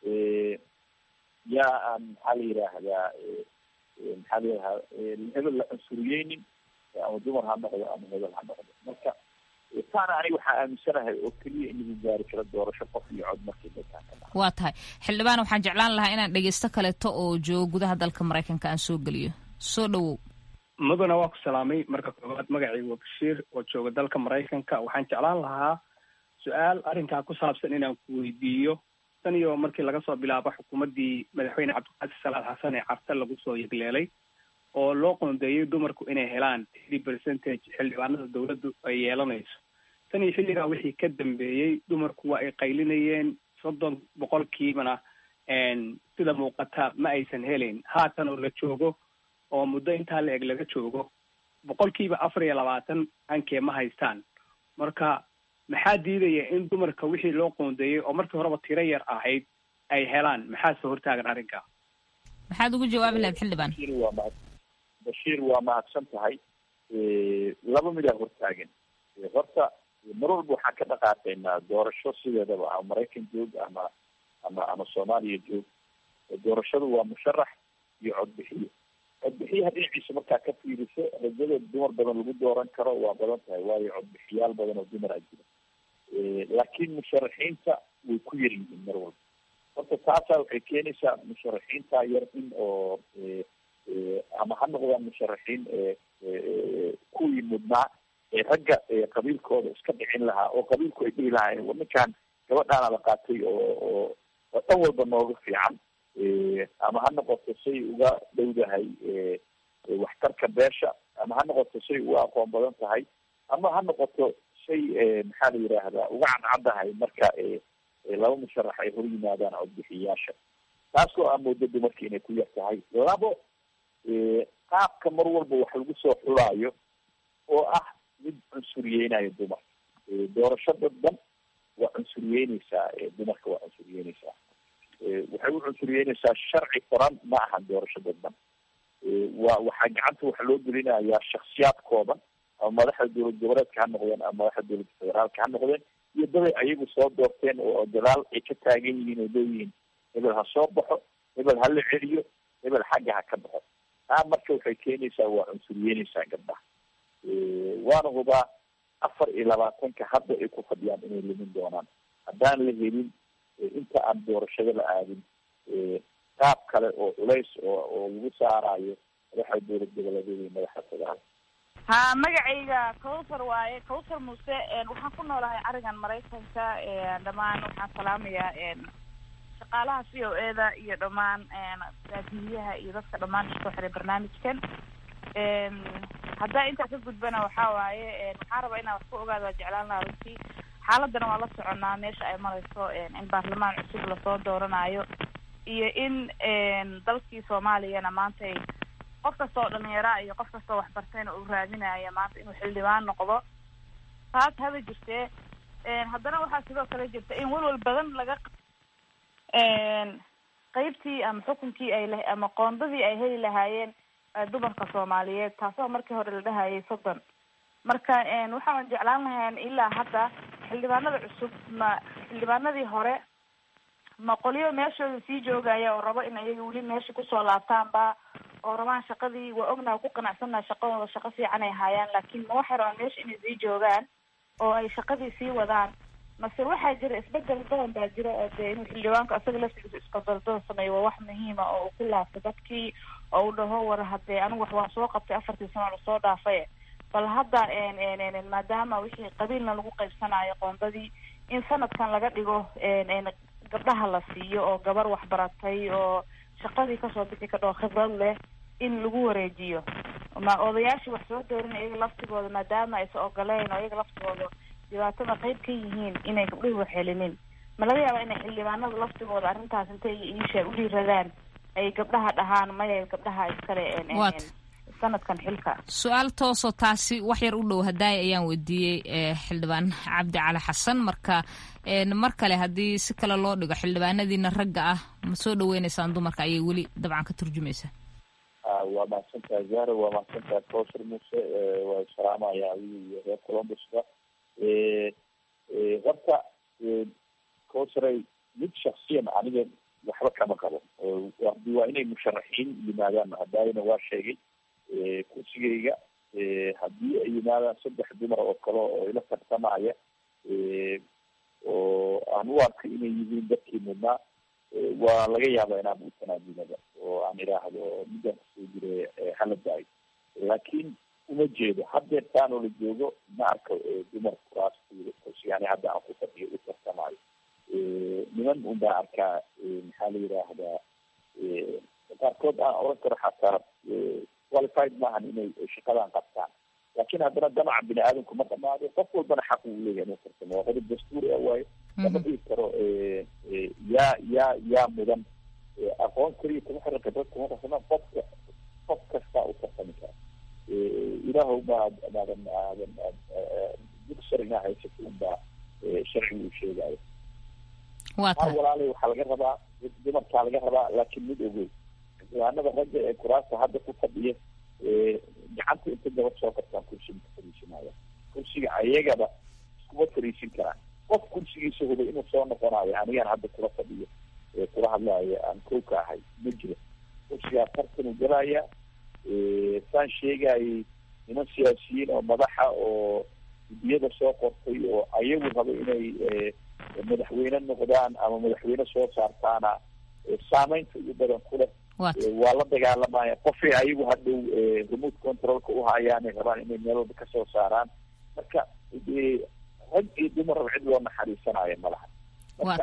yaa aan maxaa la yidhaahdaa maxaa la yidhahdaa hebel la cunsuriyeynin, ama dumar ha noqdo ama hebel ha noqdo. marka taana aniga waxaa aaminsanahay oo keliya in lagu gaari karo doorasho qof iyo cod markii dadkaan ka dhaca. waa tahay xildhibaan, waxaan jeclaan lahaa inaan dhegeysto kaleeto oo joogo gudaha dalka maraykanka aan soo geliyo. soo dhawow. mudana waa ku salaamay. marka koowaad magacaygu waa Bashiir oo jooga dalka maraykanka. waxaan jeclaan lahaa su-aal arrinkaa ku saabsan inaan ku weydiiyo. tan iyo markii laga soo bilaabo xukuumaddii madaxweyne cabdiqaadir salaad xasan ee carta lagu soo yegleelay oo loo qoondeeyey dumarku inay helaan three percentage xildhibaanada dawladdu ay yeelanayso. tan iyo xilligaa wixii ka dambeeyey dumarku waa ay qaylinayeen, soddon boqolkiibana sida muuqata ma aysan helayn. haatan oo la joogo oo muddo intaa la eg laga joogo boqolkiiba afar iyo labaatan ankee ma haystaan. marka maxaa diidaya in dumarka wixii loo qoondeeyey oo markii horeba tiro yar ahayd ay helaan? maxaa soo hortaagan arrinka? maxaad ugu jawaabi lahayd xildhibaan? bashiir waa mahadsan tahay. laba midaa hortaagan. horta mar walba waxaan ka dhaqaaqaynaa doorasho sideedaba ama maraykan joog ama ama ama soomaaliya joog. doorashadu waa musharax iyo codbixiye. codbixiyaha dhinaciisa markaa ka fiiriso rajada dumar badan lagu dooran karo waa badan tahay, waayo codbixiyaal badan oo dumar a jira. laakiin musharaxiinta way ku yar yihiin mar walba. horta taasaa waxay keenaysaa musharaxiinta yar in oo ama ha noqdaan musharaxiin kuwii mudnaa ee ragga qabiilkooda iska dhicin lahaa oo qabiilku ay dhihi lahaayeen war ninkaan gabadhaana la qaatay oo oo oo dhan walba nooga fiican, ama ha noqoto say uga dhowdahay waxtarka beesha, ama ha noqoto say uga aqoon badan tahay, ama ha noqoto say maxaa la yidhaahdaa uga cadcaddahay marka laba musharax ay hor yimaadaan codbixiyayaasha. taas oo aan moodo dumarka inay ku yar tahay. labo, qaabka mar walba wax lagu soo xulaayo oo ah mid cunsuriyeynayo dumarka. doorasho dadban waa cunsuriyeyneysaa dumarka, waa cunsuriyeyneysaa. waxay u cunsuriyeyneysaa sharci qoran ma ahan doorasho dadban. waa waxaa gacanta waxa loo gelinayaa shaksiyaad kooban, ama madaxda dowlad goboleedka ha noqdeen ama madaxda dowladda federaalka ha noqdeen, iyo daday ayagu soo doorteen oo dadaal ay ka taagan yihiin oo leeyihiin hebel ha soo baxo, hebel ha la celiyo, hebel xagga ha ka baxo. taa marka waxay keenaysaa waa cunsuriyeyneysaa gabdhaha. waana hubaa afar iyo labaatanka hadda ay ku fadhiyaan inay lumin doonaan haddaan la helin inta aan doorashada la aadin qaab kale oo culays oo oo lagu saarayo madaxa dowlad goboleedyada iyo madaxa federaalka. ha magacayga cowthar waaye cowthar muuse waxaan ku noolahay arigan maraykanka dhammaan waxaan salaamayaa shaqaalaha c o e da iyo dhammaan raadiyaha iyo dadka dhammaan isku xiray barnaamijkan. haddaa intaa ka gudbana waxaa waaye waxaan rabaa inaan wax ku ogaado waa jeclaan lahaa runtii xaaladana waa la soconaa meesha ay marayso in baarlamaan cusub lasoo dooranayo iyo in dalkii soomaaliyana maanta ay qof kasta oo dhalinyara iyo qof kasta oo waxbartayna uu raadinaya maanta inuu xildhibaan noqdo. taas haba jirtee haddana waxaa sidoo kale jirta in walwal badan laga qeybtii ama xukunkii ay la ama qoondadii ay heli lahaayeen dumarka soomaaliyeed taasoo markii hore la dhahayay soddon. marka waxaan jeclaan lahayn ilaa hadda xildhibaanada cusub ma xildhibaanadii hore ma qoliyo meeshooda sii joogaya oo rabo in ayaga weli meesha kusoo laabtaanba oo rabaan shaqadii waa ognaha ku qanacsannaha shaqadooda shaqo fiican ay haayaan laakiin ma waxay rabaan meesha inay sii joogaan oo ay shaqadii sii wadaan mase waxaa jira isbedel badan baa jira oo dee inuu xildhibaanku asaga laftigiisa isbedel sameeyo waa wax muhiima oo uu ku laabto dadkii oo uu dhaho war haddee anigu wax waan soo qabtay afartii sano lasoo dhaafay bal hadda maadaama wixii qabiilna lagu qaybsanayo qoondadii in sanadkan laga dhigo gabdhaha la siiyo oo gabar waxbaratay oo shaqadii kasoo bixi kadhoo khibrad leh in lagu wareejiyo ma odayaashii wax soo doorin iyaga laftigooda maadaama aysa ogoleyn oo iyaga laftigooda dhibaatada qayb ka yihiin inay gabdhuhu wax helinin ma laga yaabaa inay xildhibaanada laftigooda arrintaas intay iisha u dhiiradaan ay gabdhaha dhahaan maya gabdhaha iskale sanadkan xilka. su-aal toosoo taasi wax yar u dhow hadaay ayaan weydiiyey xildhibaan cabdi cali xasan marka mar kale haddii si kale loo dhigo xildhibaanadiina ragga ah ma soo dhaweyneysaan dumarka ayay weli dabcan ka turjumaysaa. waa mahadsantahay zahra waa mahadsantahay cowthar muuse waa salaamaya adiga iyo reer colombusba horta cowtharay mid shaksiyan aniga waxba kama qabo hadii waa inay musharaxiin yimaadaan hadaayna waa sheegay kursigayga haddii ay yimaadaan saddex dumar oo kale oo ila tartamaya oo aan u arkay inay yihiin dadkii mudnaa waa laga yaaba inaan u tanaadinaba oo aan idhaahdo midaan kasoo jira hala daayo laakiin uma jeedo haddeer taanoo la joogo ma arka dumar kuraastooda kursigaani hadda aan ku fadhiyo u tartamayo niman un baan arkaa maxaa la yidhaahdaa qaarkood aan oran karo xataa qualified maahan inay shaqadan qabtaan laakiin haddana damaca bini aadamku ma dhamaado qof walbana xaq uu leeyahay inuu tartamo waa qodob dastuuri ah waayo lama dhigi karo yaa yaa yaa mudan aqoon keliya kuma xiran khibrad kuma tartama qofka qof kastaa u tartami kara ilaahow ma maadan aadan dug sharciga haysato unbaa sharcigu uu sheegayo maa walaalay waxaa laga rabaa dumarkaa laga rabaa laakiin mid ogoy xildhibaanada ragga ee kuraasta hadda ku fadhiya gacanta inta gabad soo kartaan kursiga ka fariisinaya kursiga ayagaba iskuma fariisin karaan qof kursigiisa hubay inuu soo noqonayo anigaan hadda kula fadhiyo kula hadlaayo aan kow ka ahay ma jiro kursigaa tartanuu galaya saan sheegayay niman siyaasiyiin oo madaxa oo guddiyada soo qortay oo ayagu raba inay madaxweyne noqdaan ama madaxweyne soo saartaana saameynta ugu badan ku leh waa la dagaalamaya qofay ayagu hadhow remote controlka uhayaanay rabaan inay meel walba kasoo saaraan marka rag iyo dumaraba cid loo naxariisanayo malaha marka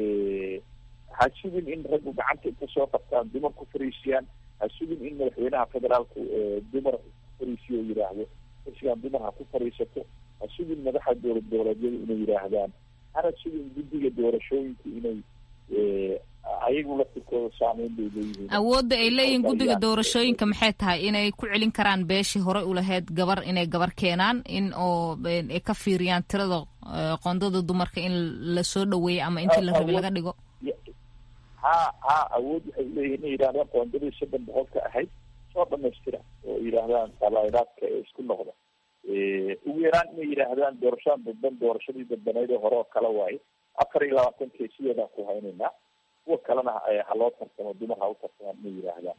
ha sugin in raggu gacanta inta soo qabtaan dumar ku fariisiyaan ha sugin in madaxweynaha federaalku dumar fariisiyo o yidhaahdo kursigaan dumar ha ku fariisato ha sugin madaxa dowlad goboleedyadu inay yidhaahdaan hana sugin guddiga doorashooyinku inay ayagu laftirkooda saameyn bay leeyihiin awoodda ay leeyihiin guddiga doorashooyinka maxay tahay inay ku celin karaan beeshii horey u lahayd gabar inay gabar keenaan in oo ay ka fiiriyaan tirada qoondada dumarka in lasoo dhaweeyo ama intii la rabay laga dhigo ha ha awood waxay leeyihin inay yidhahdaan qoondadii soddon boqolka ahayd soo dhamaystira oo yidhaahdaan qabaailaadka ee isku noqda ugu yaraan inay yidhaahdaan doorashadan dadban doorashadii dadbaneyd ee hore oo kale waaye afar iyo labaatanka sideedaan ku haynaynaa kuwa kalena ha loo tartamo dumar ha u tartamaan inay yidhaahdaan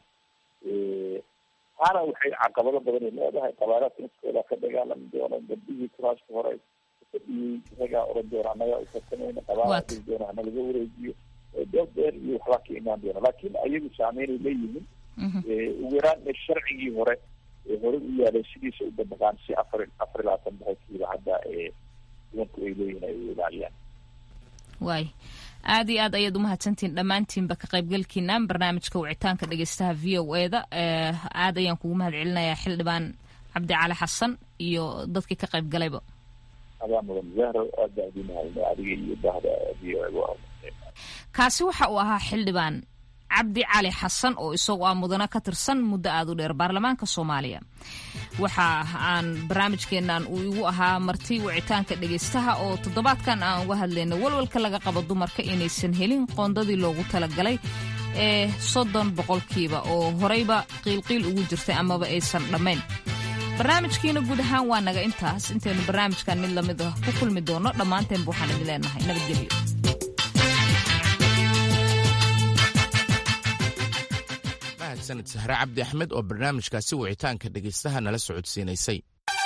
taana waxay caqabado badanay leedahay qabaailaadka naskooda ka dagaalami doona gabdhihii kuraaska hore kufadhiyey ragaa oran doona anagaa u tartamayna qabaailaadka doona hanalaga wareejiyo dood dheer iyo waxbaa ka imaan doona laakiin ayagu saameynay leeyihiin ugu yaraan sharcigii hore hore u yaalay sidiisa u dabaqaan si afar afar iyo labaatan boqolkiiba hadda dumarku ay leeyihiin ay u ilaaliyaan waay aad iyo aad ayaad umahadsantihiin dhammaantiinba ka qaybgalkiina barnaamijka wicitaanka dhegeystaha v o e da aad ayaan kugu mahad celinayaa xildhibaan cabdi cali xasan iyo dadkii ka qayb galayba adaa mudan zahro aad baan idin mahadnay adiga iyo bahda v o e kaasi waxa uu ahaa xildhibaan cabdi cali xasan oo isagoo ah mudana ka tirsan muddo aad u dheer baarlamaanka soomaaliya waxa aan barnaamijkeenan uu igu ahaa marti wicitaanka dhegeystaha oo toddobaadkan aan uga hadlayna walwalka laga qabo dumarka inaysan helin qoondadii loogu talagalay ee soddon boqolkiiba oo horeyba qiilqiil ugu jirtay amaba aysan dhammayn barnaamijkiina guud ahaan waa naga intaas intaynu barnaamijkan mid lamid ah ku kulmi doono dhammaanteenba waxaan idin leenahay nabadgelyo sanad sahre cabdi axmed oo barnaamijkaasi wicitaanka dhegaystaha nala socodsiinaysay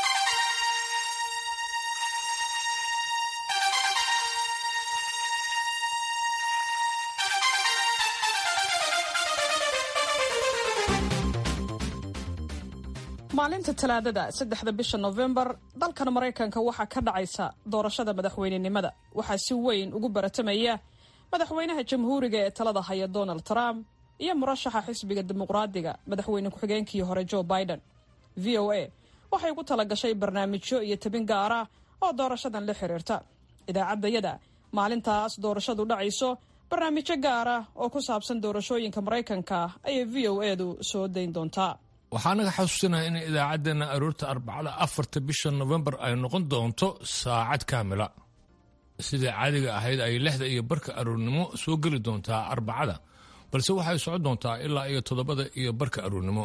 maalinta talaadada saddexda bisha nofembar dalkan maraykanka waxaa ka dhacaysa doorashada madaxweynenimada waxaa si weyn ugu baratamaya madaxweynaha jamhuuriga ee talada haya donald trump iyo murashaxa xisbiga dimuqraadiga madaxweyne ku-xigeenkii hore joe biden v o a waxay ugu tala gashay barnaamijyo iyo tabin gaar ah oo doorashadan la xiriirta idaacaddayada maalintaas doorashadu dhacayso barnaamijyo gaar ah oo ku saabsan doorashooyinka maraykanka ayay v o edu soo dayn doontaa waxaa naga xasuusinaha in idaacaddeenna aroorta arbacada afarta bisha nofembar ay noqon doonto saacad kaamila sidai caadiga ahayd ay lixda iyo barka aroornimo soo geli doontaa arbacada balse waxay socon doontaa ilaa iyo toddobada iyo barka aroornimo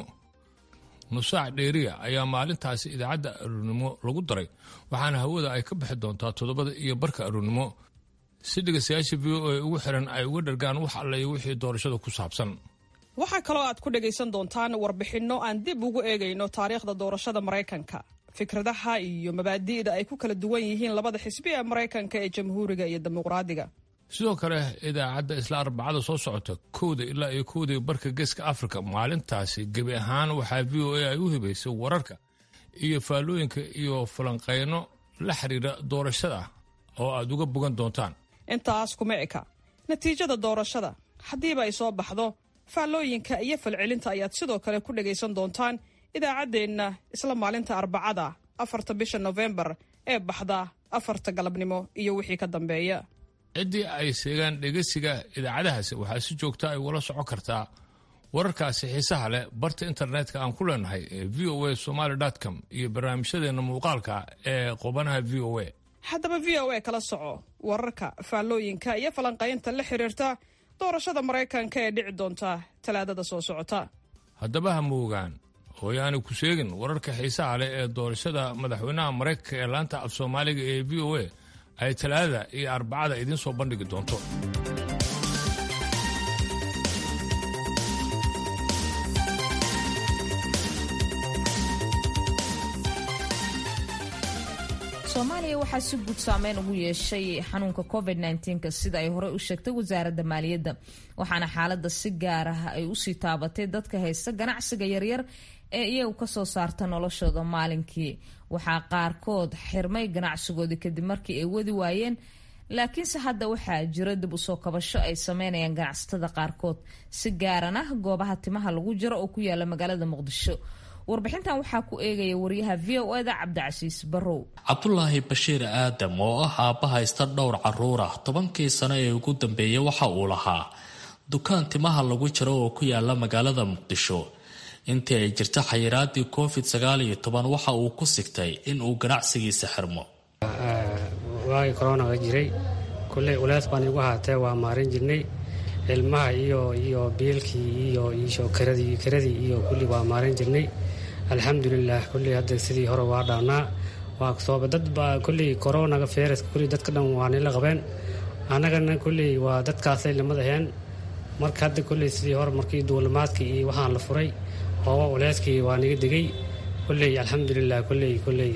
nusaac dheeriya ayaa maalintaasi idaacadda aroornimo lagu daray waxaana hawada ay ka bixi doontaa toddobada iyo barka aroornimo si dhegaystayaasha v o a ugu xiran ay uga dhargaan wax allayo wixii doorashada ku saabsan waxaa kaloo aad ku dhagaysan doontaan warbixinno aan dib ugu eegayno taariikhda doorashada maraykanka fikradaha iyo mabaadi'da ay ku kala duwan yihiin labada xisbi ee maraykanka ee jamhuuriga iyo dimuqraadiga sidoo kale idaacadda isla arbacada soo socota kowda ilaa iyo kowdii barka geeska afrika maalintaasi gebi ahaan waxaa v o a ay u hibaysay wararka iyo faallooyinka iyo falanqayno la xiriira doorashada oo aad uga bogan doontaan intaas kuma eka natiijada doorashada haddiiba ay soo baxdo faallooyinka iyo falcelinta ayaad sidoo kale ku dhagaysan doontaan idaacaddeenna isla maalinta arbacada afarta bisha nofembar ee baxda afarta galabnimo iyo wixii ka dambeeya ciddii ay seegaan dhegeysiga idaacadahaasi waxaa si joogta ay ula socon kartaa wararkaasi xiisaha leh barta internetka aan ku leenahay ee v o a somaly com iyo barnaamijyadeenna muuqaalka ee qubanaha v o a haddaba v o a kala soco wararka faallooyinka iyo falanqaynta la xiriirta doorashada maraykanka ee dhici doonta talaadada soo socota haddaba ha moogaan hooyaani ku sheegin wararka xiisaha leh ee doorashada madaxweynaha maraykanka ee laanta af soomaaliga ee v o a ay talaadada iyo arbacada idiin soo bandhigi doonto soomaaliya waxaa si guud saameyn ugu yeeshay xanuunka covid nneteen-ka sida ay horey u sheegtay wasaaradda maaliyadda waxaana xaaladda si gaar ah ay usii taabatay dadka haysta ganacsiga yaryar ee iyagu kasoo saarta noloshooda maalinkii waxaa qaarkood xirmay ganacsigoodii kadib markii ay wadi waayeen laakiinse hadda waxaa jira dib usoo kabasho ay sameynayaan ganacsatada qaarkood si gaaran ah goobaha timaha lagu jiro oo ku yaala magaalada muqdisho warbixintan waxaa ku eegaya wariyaha v o eda cabdicasiis barrow cabdulaahi bashiir aadam oo ah aabba haysta dhowr caruur ah tobankii sano ee ugu dambeeyey waxa uu lahaa dukaan timaha lagu jiro oo ku yaala magaalada muqdisho intii ay jirta xayiraadii covid sagaal iyo toban waxa uu ku sigtay in uu ganacsigiisa xirmo waagii koronaga jiray kulley ulees baan igu haatee waa maarin jirnay ilmaha iyo iyo biilkii iyo iyo karadii karadii iyo kulli waa maarin jirnay alxamdulilah kulli hadda sidii hore waa dhaanaa waa sooba dad baa kulli koronaga fayraska kulli dadka dhan waa nila qabeen annagana kulli waa dadkaasay lamad aheen marka hadda kulli sidii hore markii duulimaadkii iyo waxaan la furay oo uleyskii waa niga digay kulli alxamdulilah kulli kulli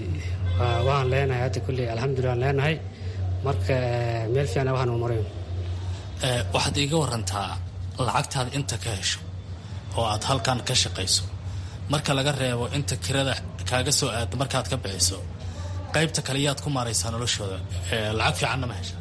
waan leenahay hadda kulli alxamdulilah leenahay marka meel fiican waxaan u maray waxaad iiga warantaa lacagtaada inta ka hesho oo aad halkan ka shaqayso marka laga reebo inta kirada kaaga soo aado markaad ka bixiso qaybta kale yaad ku maaraysaa noloshooda lacag fiicanna ma hesha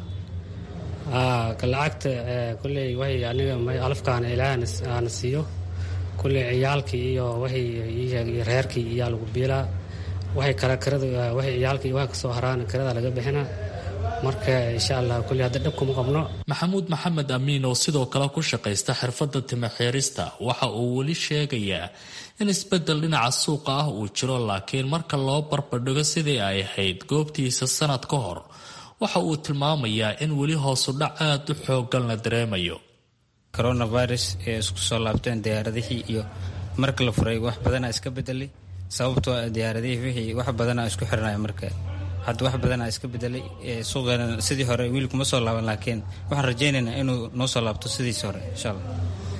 lacagta kulley waxay aniga alafkaana ilaahan aana siiyo kulley ciyaalkii iyo waxay reerkii iyaa lagu biilaa waxay kala kirada waxay ciyaalkii waxa kasoo haraan kirada laga bixinaa marka insha allah kulley hadda dhab kuma qabno. maxamuud maxamed amiin oo sidoo kale ku shaqaysta xirfadda timaxeerista waxa uu weli sheegayaa in isbeddel dhinaca suuqa ah uu jiro laakiin marka loo barbardhigo sidii ay ahayd goobtiisa sanad ka hor waxa uu tilmaamayaa in weli hoosudhac aad u xooggan la dareemayo. coronavirus ee isku soo laabteen diyaaradihii iyo marka la furay wax badanaa iska bedelay sababtoo diyaaradihii wixii wax badanaa isku xirnaya marka hadda wax badanaa iska bedelay suuqeena sidii hore wiil kuma soo laaban laakiin waxaan rajaynaynaa inuu noo soo laabto sidiisi hore insha allah.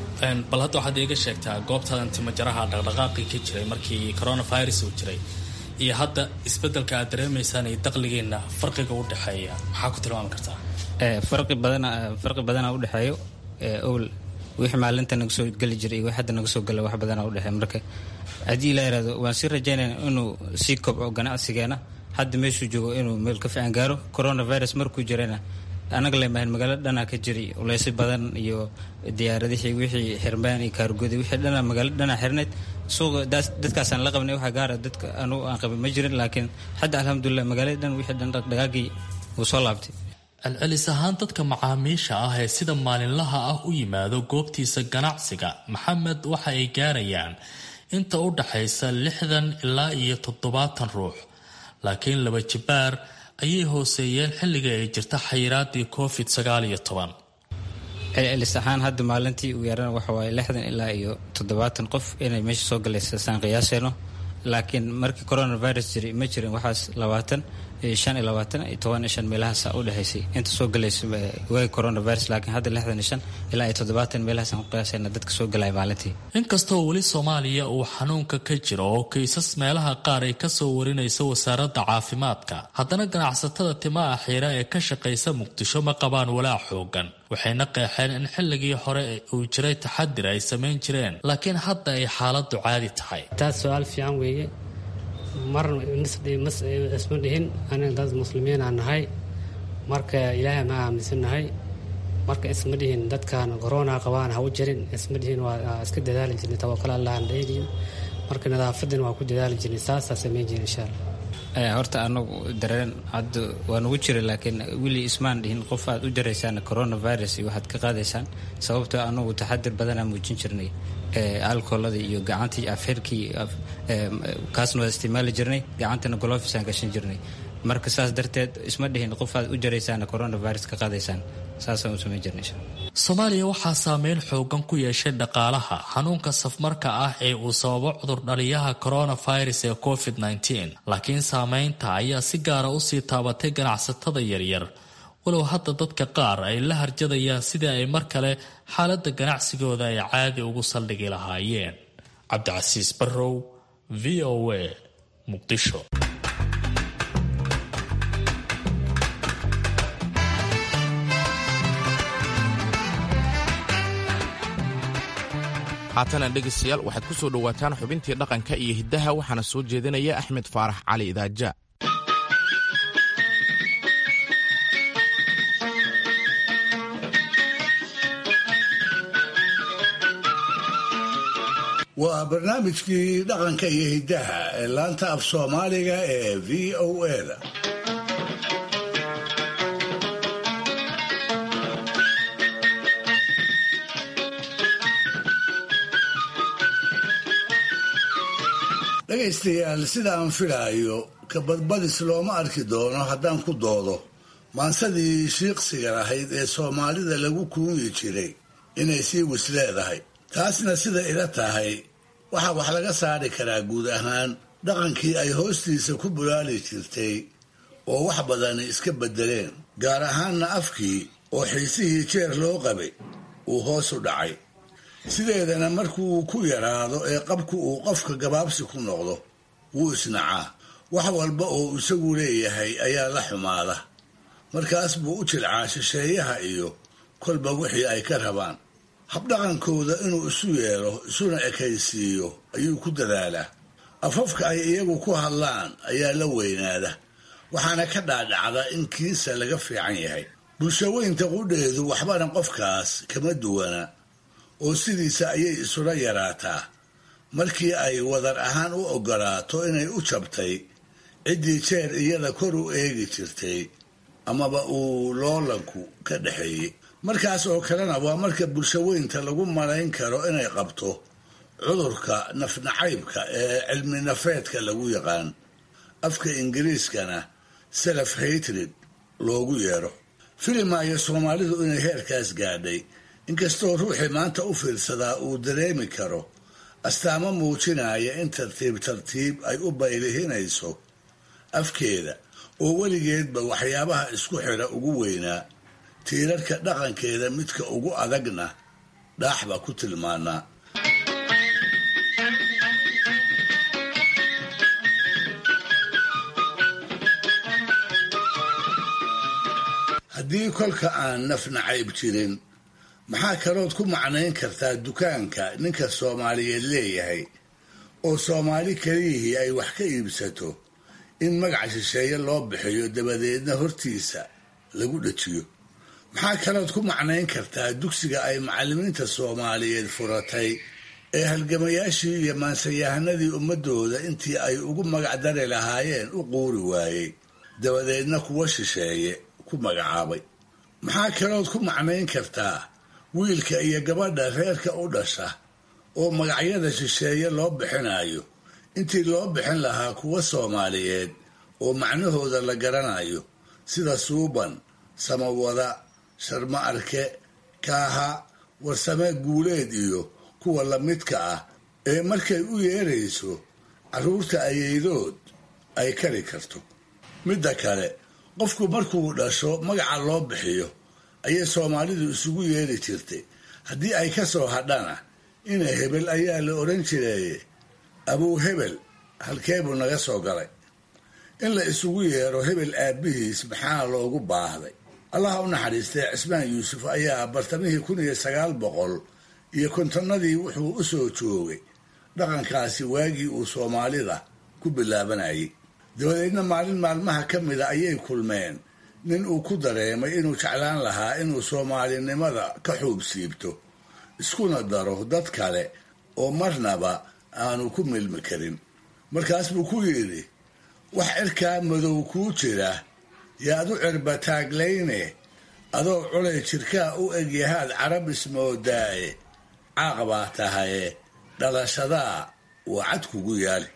bal hadda waxaad iiga sheegtaa goobtaadan timajaraha dhaqdhaqaaqii ka jiray markii coronavirus uu jiray iyo hadda isbedelka aad dareemaysaan iyo dakhligeenna farqiga u dhexeeya maxaa ku tilmaami kartaa? farqi badana farqi badanaa u dhexeeyo owl wixii maalinta naga soo geli jiray iyo wixii hadda naga soo gala wax badanaa u dhexeeya marka haddii la yidhahdo waan sii rajaynaynaa inuu sii kobco ganacsigeena hadda meeshuu joogo inuu meel ka fiican gaaro. coronavirus markuu jirayna anaga leemahan magaalada dhanaa ka jiray uleysyo badan iyo diyaaradihii wixii xirmaan iyo kaargooda wixii dhanaa magaalada dhanaa xirnayd suuqa dadkaasaan la qabnay waxa gaara dadka anugu aan qabin ma jirin laakiin hadda alxamdulilah magaalada dhan wixii dhan dhaqdhaqaagii wuu soo laabtay. celcelis ahaan dadka macaamiisha ah ee sida maalinlaha ah u yimaado goobtiisa ganacsiga maxamed waxa ay gaarayaan inta u dhaxaysa lixdan ilaa iyo toddobaatan ruux laakiin laba jibaar ayay hooseeyeen xilliga ay jirta xayiraadii covid sagaal iyo toban. celcelis ahaan hadda maalintii uu yaarana waxa waaye lixdan ilaa iyo toddobaatan qof inay meesha soo galaysa saan qiyaaseyno laakiin markii coronavirus jiray ma jirin waxaas labaatan shan iyo labaatan iyo toban iyo shan meelahaasa u dhexaysay inta soo galaysa waagi coronavirus laakiin hadda lixdan iyo shan ilaa iyo toddobaatan meelahaasaan ku qiyaasayna dadka soo galaya maalintii. inkastoo weli soomaaliya uu xanuunka ka jiro oo kaysas meelaha qaar ay kasoo warinayso wasaaradda caafimaadka haddana ganacsatada timaha xiira ee ka shaqaysa muqdisho ma qabaan walaac xoogan waxayna qeexeen in xilligii hore uu jiray taxadir ay samayn jireen laakiin hadda ay xaaladdu caadi tahay. taas su-aal fiican weeye marna isma dhihin aniga dad muslimiin aan nahay marka ilaahay ma aaminsannahay marka isma dhihin dadkan corona qabaan ha u jirin isma dhihin waa iska dadaali jirnay tawakkal allah aan dhehaynin marka nadaafadan waa ku dadaali jirnay saasaa samayn jirin insha allah. horta anagu dareen hadda waa nagu jira laakiin weli ismaan dhihin qof aad u jaraysaan coronavirus iyo waxaad ka qaadaysaan sababtoo anagu taxadir badanaa muujin jirnay alkoolada iyo gacantii afxirkii kaasna waa isticmaali jirnay gacantana golofisaan gashan jirnay marka saas darteed isma dhihin qof aad u jaraysaan coronavirus ka qaadaysaan saasaan u samayn jirnay. soomaaliya waxaa saameyn xoogan ku yeeshay dhaqaalaha xanuunka safmarka ah ee uu sababo cudurdhaliyaha coronavirus ee covid nneteen laakiin saameynta ayaa si gaara usii taabatay ganacsatada yaryar walow hadda dadka qaar ay la harjadayaan sidii ay mar kale xaaladda ganacsigooda ay caadi ugu saldhigi lahaayeen. cabdicasiis barrow v o a muqdisho. haatana dhegaystayaal waxaad ku soo dhowaataan xubintii dhaqanka iyo hiddaha waxaana soo jeedinaya axmed faarax cali idaaja. waa barnaamijkii dhaqanka iyo hiddaha ee laanta af soomaaliga ee v o a-da. dhegaystayaal sida aan filaayo kabadbadis looma arki doono haddaan ku doodo maansadii shiiqsiga lahayd ee soomaalida lagu kuunyi jiray inay sii wis leedahay. taasna sida ila tahay waxaa wax laga saari karaa guud ahaan dhaqankii ay hoostiisa ku bulaali jirtay oo wax badani iska beddeleen gaar ahaanna afkii oo xiisihii jeer loo qabay uu hoos u dhacay. sideedana markuu ku yaraado ee qabku uu qofka gabaabsi ku noqdo wuu isnacaa wax walba oo isagu leeyahay ayaa la xumaada markaas buu u jilcaa shisheeyaha iyo kolba wixii ay ka rabaan. habdhaqankooda inuu isu yeelo isuna ekaysiiyo ayuu ku dadaalaa. afafka ay iyagu ku hadlaan ayaa la weynaada, waxaana ka dhaadhacda in kiisa laga fiican yahay. bulshaweynta qudheedu waxbana qofkaas kama duwana, oo sidiisa ayay isula yaraataa markii ay wadar ahaan u ogolaato inay u jabtay ciddii jeer iyada kor u eegi jirtay amaba uu loolanku ka dhexeeyey. markaas oo kalena waa marka bulshaweynta lagu malayn karo inay qabto cudurka nafnacaybka ee cilmi nafeedka lagu yaqaan, afka ingiriiskana self hatred loogu yeero. filimaayo soomaalidu inay heerkaas gaadhay, inkastoo ruuxii maanta u fiirsadaa uu dareemi karo astaamo muujinaya in tartiib tartiib ay u baylihinayso afkeeda oo weligeedba waxyaabaha isku xidha ugu weynaa, tiirarka dhaqankeeda midka ugu adagna dhaax baa ku tilmaanaa. haddii kolka aan nafnacayb jirin, maxaa kalood ku macnayn kartaa dukaanka ninka soomaaliyeed leeyahay oo soomaali keliyihii ay wax ka iibsato in magaca shisheeye loo bixiyo dabadeedna hortiisa lagu dhajiyo? maxaa kalood ku macnayn kartaa dugsiga ay macallimiinta soomaaliyeed furatay ee halgamayaashii iyo maansayahanadii ummadooda intii ay ugu magac dari lahaayeen u quuri waayey, dabadeedna kuwa shisheeye ku magacaabay? maxaa kalood ku macnayn kartaa wiilka iyo gabadha reerka u dhasha oo magacyada shisheeye loo bixinayo intii loo bixin lahaa kuwa soomaaliyeed oo macnahooda la garanayo, sida suuban, samawada, sharma arke, kaaha, warsame guuleed iyo kuwa lamidka ah ee markay u yeerayso carruurta ayeydood ay kari karto. midda kale, qofku markuu dhasho magaca loo bixiyo ayay soomaalidu isugu yeeri jirtay. haddii ay ka soo hadhana ina hebel ayaa la odhan jireeye abuu hebel halkeebuu naga soo galay. in la isugu yeero hebel aabbihiis maxaa loogu baahday? allaha u naxariistay cismaan yuusuf ayaa bartamihii kun iyo sagaal boqol iyo kontonnadii wuxuu u soo joogay dhaqankaasi waagii uu soomaalida ku bilaabanayay. dabadeedna maalin maalmaha ka mida ayay kulmeen nin uu ku dareemay inuu jeclaan lahaa inuu soomaalinimada ka xuub siibto, iskuna daro dad kale oo marnaba aanu ku milmi karin. markaas buu ku yidhi, wax cirkaa madow kuu jira yaad u cirbataaglayne, adoo culay jirkaa u egyahaad carab ismoodaaye, caaq baa tahaye dhalashadaa waa cad kugu yaali.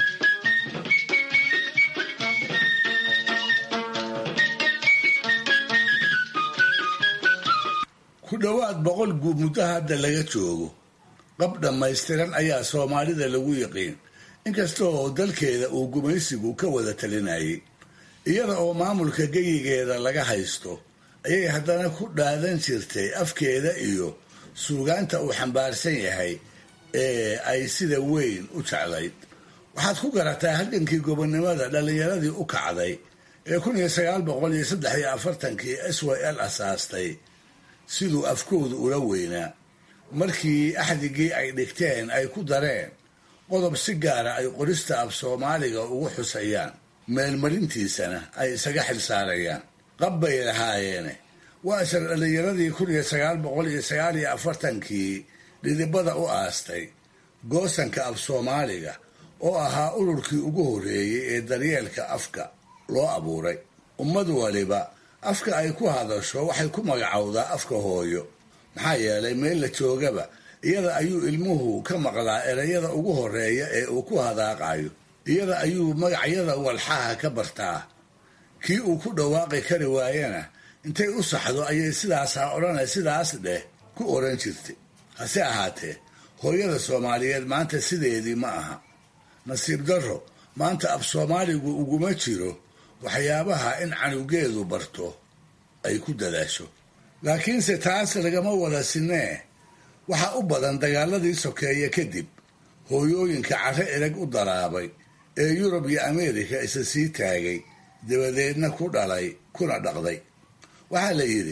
ku dhowaad boqol guub muddo hadda laga joogo, qab dhammaystiran ayaa soomaalida lagu yiqiin, inkasta oo dalkeeda uu gumaysigu ka wada talinayay. iyada oo maamulka geyigeeda laga haysto ayay haddana ku dhaadan jirtay afkeeda iyo suugaanta uu xambaarsan yahay ee ay sida weyn u jeclayd. waxaad ku garataa halgankii gobonnimada dhallinyaradii u kacday ee kun iyo sagaal boqol iyo saddex iyo afartankii s y l asaastay siduu afkoodu ula weynaa, markii axdigii ay dhigteen ay ku dareen qodob si gaara ay qorista af soomaaliga ugu xusayaan, meelmarintiisana ay isaga xilsaarayaan. qab bay lahaayeene waa isar dhallinyaradii kun iyo sagaal boqol iyo sagaal iyo afartankii dhidibada u aastay goosanka af soomaaliga oo ahaa ururkii ugu horreeyey ee daryeelka afka loo abuuray. ummad waliba afka ay ku hadasho waxay ku magacowdaa afka hooyo, maxaa yeelay meel la joogaba iyada ayuu ilmuhu ka maqlaa erayada ugu horreeya ee uu ku hadaaqayo, iyada ayuu magacyada walxaha ka bartaa. kii uu ku dhawaaqi kari waayana intay u saxdo ayay sidaas ha odhana sidaas dheh ku odhan jirtay. hase ahaatee hooyada soomaaliyeed maanta sideedii ma aha. nasiib darro, maanta af soomaaligu uguma jiro waxyaabaha in canugeedu barto ay ku dadaasho. laakiinse taas lagama wada sinee. waxaa u badan dagaaladii sokeeye kadib hooyooyinka carre erag u daraabay ee yurub iyo ameerika isa sii taagay, dabadeedna ku dhalay kuna dhaqday. waxaa la yidhi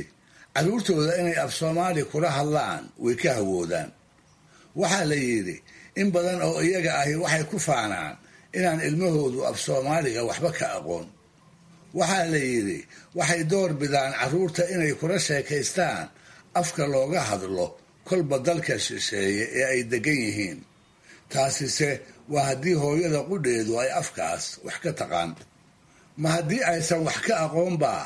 carruurtooda inay af soomaali kula hadlaan way ka hawoodaan. waxaa la yidhi in badan oo iyaga ahi waxay ku faanaan inaan ilmahoodu af soomaaliga waxba ka aqoon. waxaa la yidhi waxay door bidaan carruurta inay kula sheekaystaan afka looga hadlo kolba dalka shisheeye ee ay degan yihiin. taasise waa haddii hooyada qudheedu ay afkaas wax ka taqaan. ma haddii aysan wax ka aqoonbaa,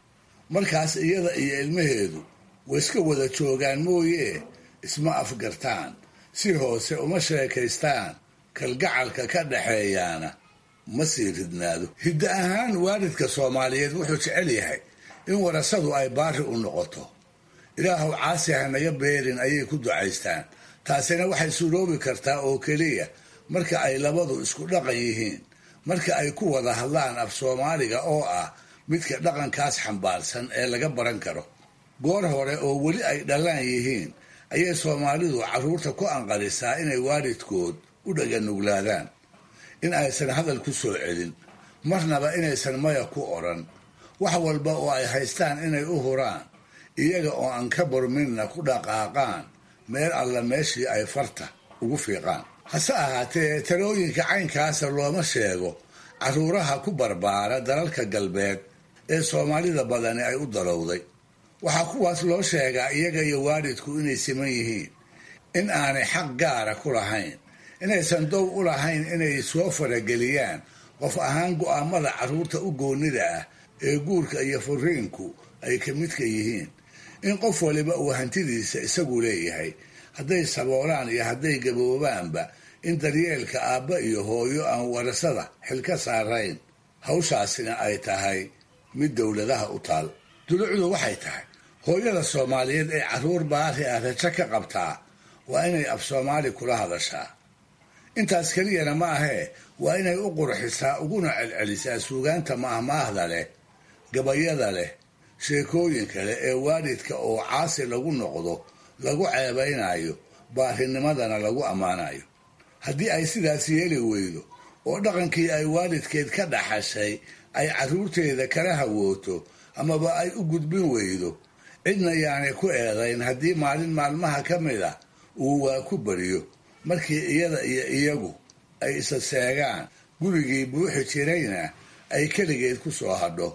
markaas iyada iyo ilmaheedu way iska wada joogaan mooye isma afgartaan, si hoose uma sheekaystaan, kalgacalka ka dhaxeeyaana ma sii ridnaado. hiddo ahaan waalidka soomaaliyeed wuxuu jecel yahay in warasadu ay baari u noqoto. ilaahuw caasi ha naga beerin ayay ku ducaystaan. taasina waxay suuroobi kartaa oo keliya marka ay labadu isku dhaqan yihiin, marka ay ku wada hadlaan af soomaaliga oo ah midka dhaqankaas xambaarsan ee laga baran karo. goor hore oo weli ay dhallaan yihiin ayay soomaalidu carruurta ku anqarisaa inay waalidkood u dhaganuglaadaan, in aysan hadal ku soo celin, marnaba inaysan maya ku odhan, wax walba oo ay haystaan inay u huraan, iyaga oo aan ka burminna ku dhaqaaqaan meel alla meeshii ay farta ugu fiiqaan. hase ahaatee talooyinka caynkaasa looma sheego carruuraha ku barbaara dalalka galbeed ee soomaalida badani ay u dalowday. waxaa kuwaas loo sheegaa iyaga iyo waalidku inay siman yihiin, in aanay xaq gaara ku lahayn, inaysan dow u lahayn inay soo farageliyaan qof ahaan go'aamada carruurta u goonnida ah ee guurka iyo furiinku ay ka midka yihiin, in qof waliba uu hantidiisa isagu leeyahay, hadday saboolaan iyo hadday gaboobaanba in daryeelka aabba iyo hooyo aan warasada xil ka saarayn, hawshaasina ay tahay mid dowladaha u taal. dulucdu waxay tahay hooyada soomaaliyeed ee carruur baari ah rajo ka qabtaa waa inay af soomaali kula hadashaa. intaas keliyana ma ahee waa inay u qurxisaa uguna celcelisaa suugaanta maahmaahda leh, gabayada leh, sheekooyinka leh ee waalidka oo caasi lagu noqdo lagu ceebaynayo, baarinimadana lagu ammaanayo. haddii ay sidaas yeeli weydo oo dhaqankii ay waalidkeed ka dhaxashay ay carruurteeda kala hawooto amaba ay u gudbin weydo, cidna yaanay ku eedayn haddii maalin maalmaha ka mid ah uu waa ku bariyo, markii iyada iyo iyagu ay isa seegaan, gurigii buuxi jirayna ay keligeed ku soo hadho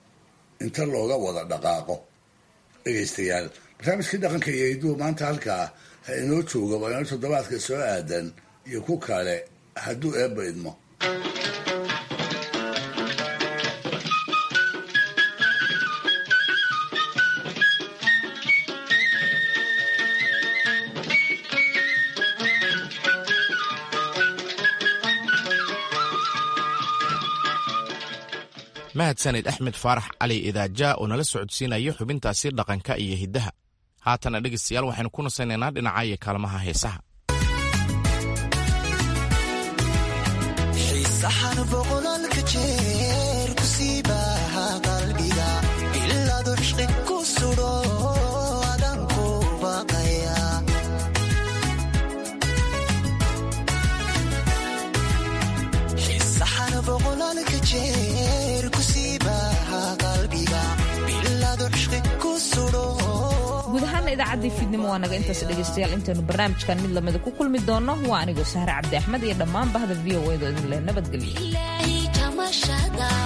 inta looga wada dhaqaaqo. dhegaystayaal, barnaamijkii dhaqanka iyo hidduhu maanta halkaa ha inoo jooga, waa inoo toddobaadka soo aadan iyo ku kale hadduu eebba idmo. mahadsanid axmed faarax cali idaaja oo nala socodsiinaya xubintaasi dhaqanka iyo hiddaha. haatana dhegaystayaal waxaynu ku nasaynaynaa dhinaca iyo kaalmaha heesaha. guud ahaan idaacaddii fiidnimo waa naga intaas dhegaystayaal. intaynu barnaamijkan mid lamida ku kulmi doonno waa anigoo sahre cabdi axmed iyo dhammaan bahda v o a do idin leh nabadgelyo.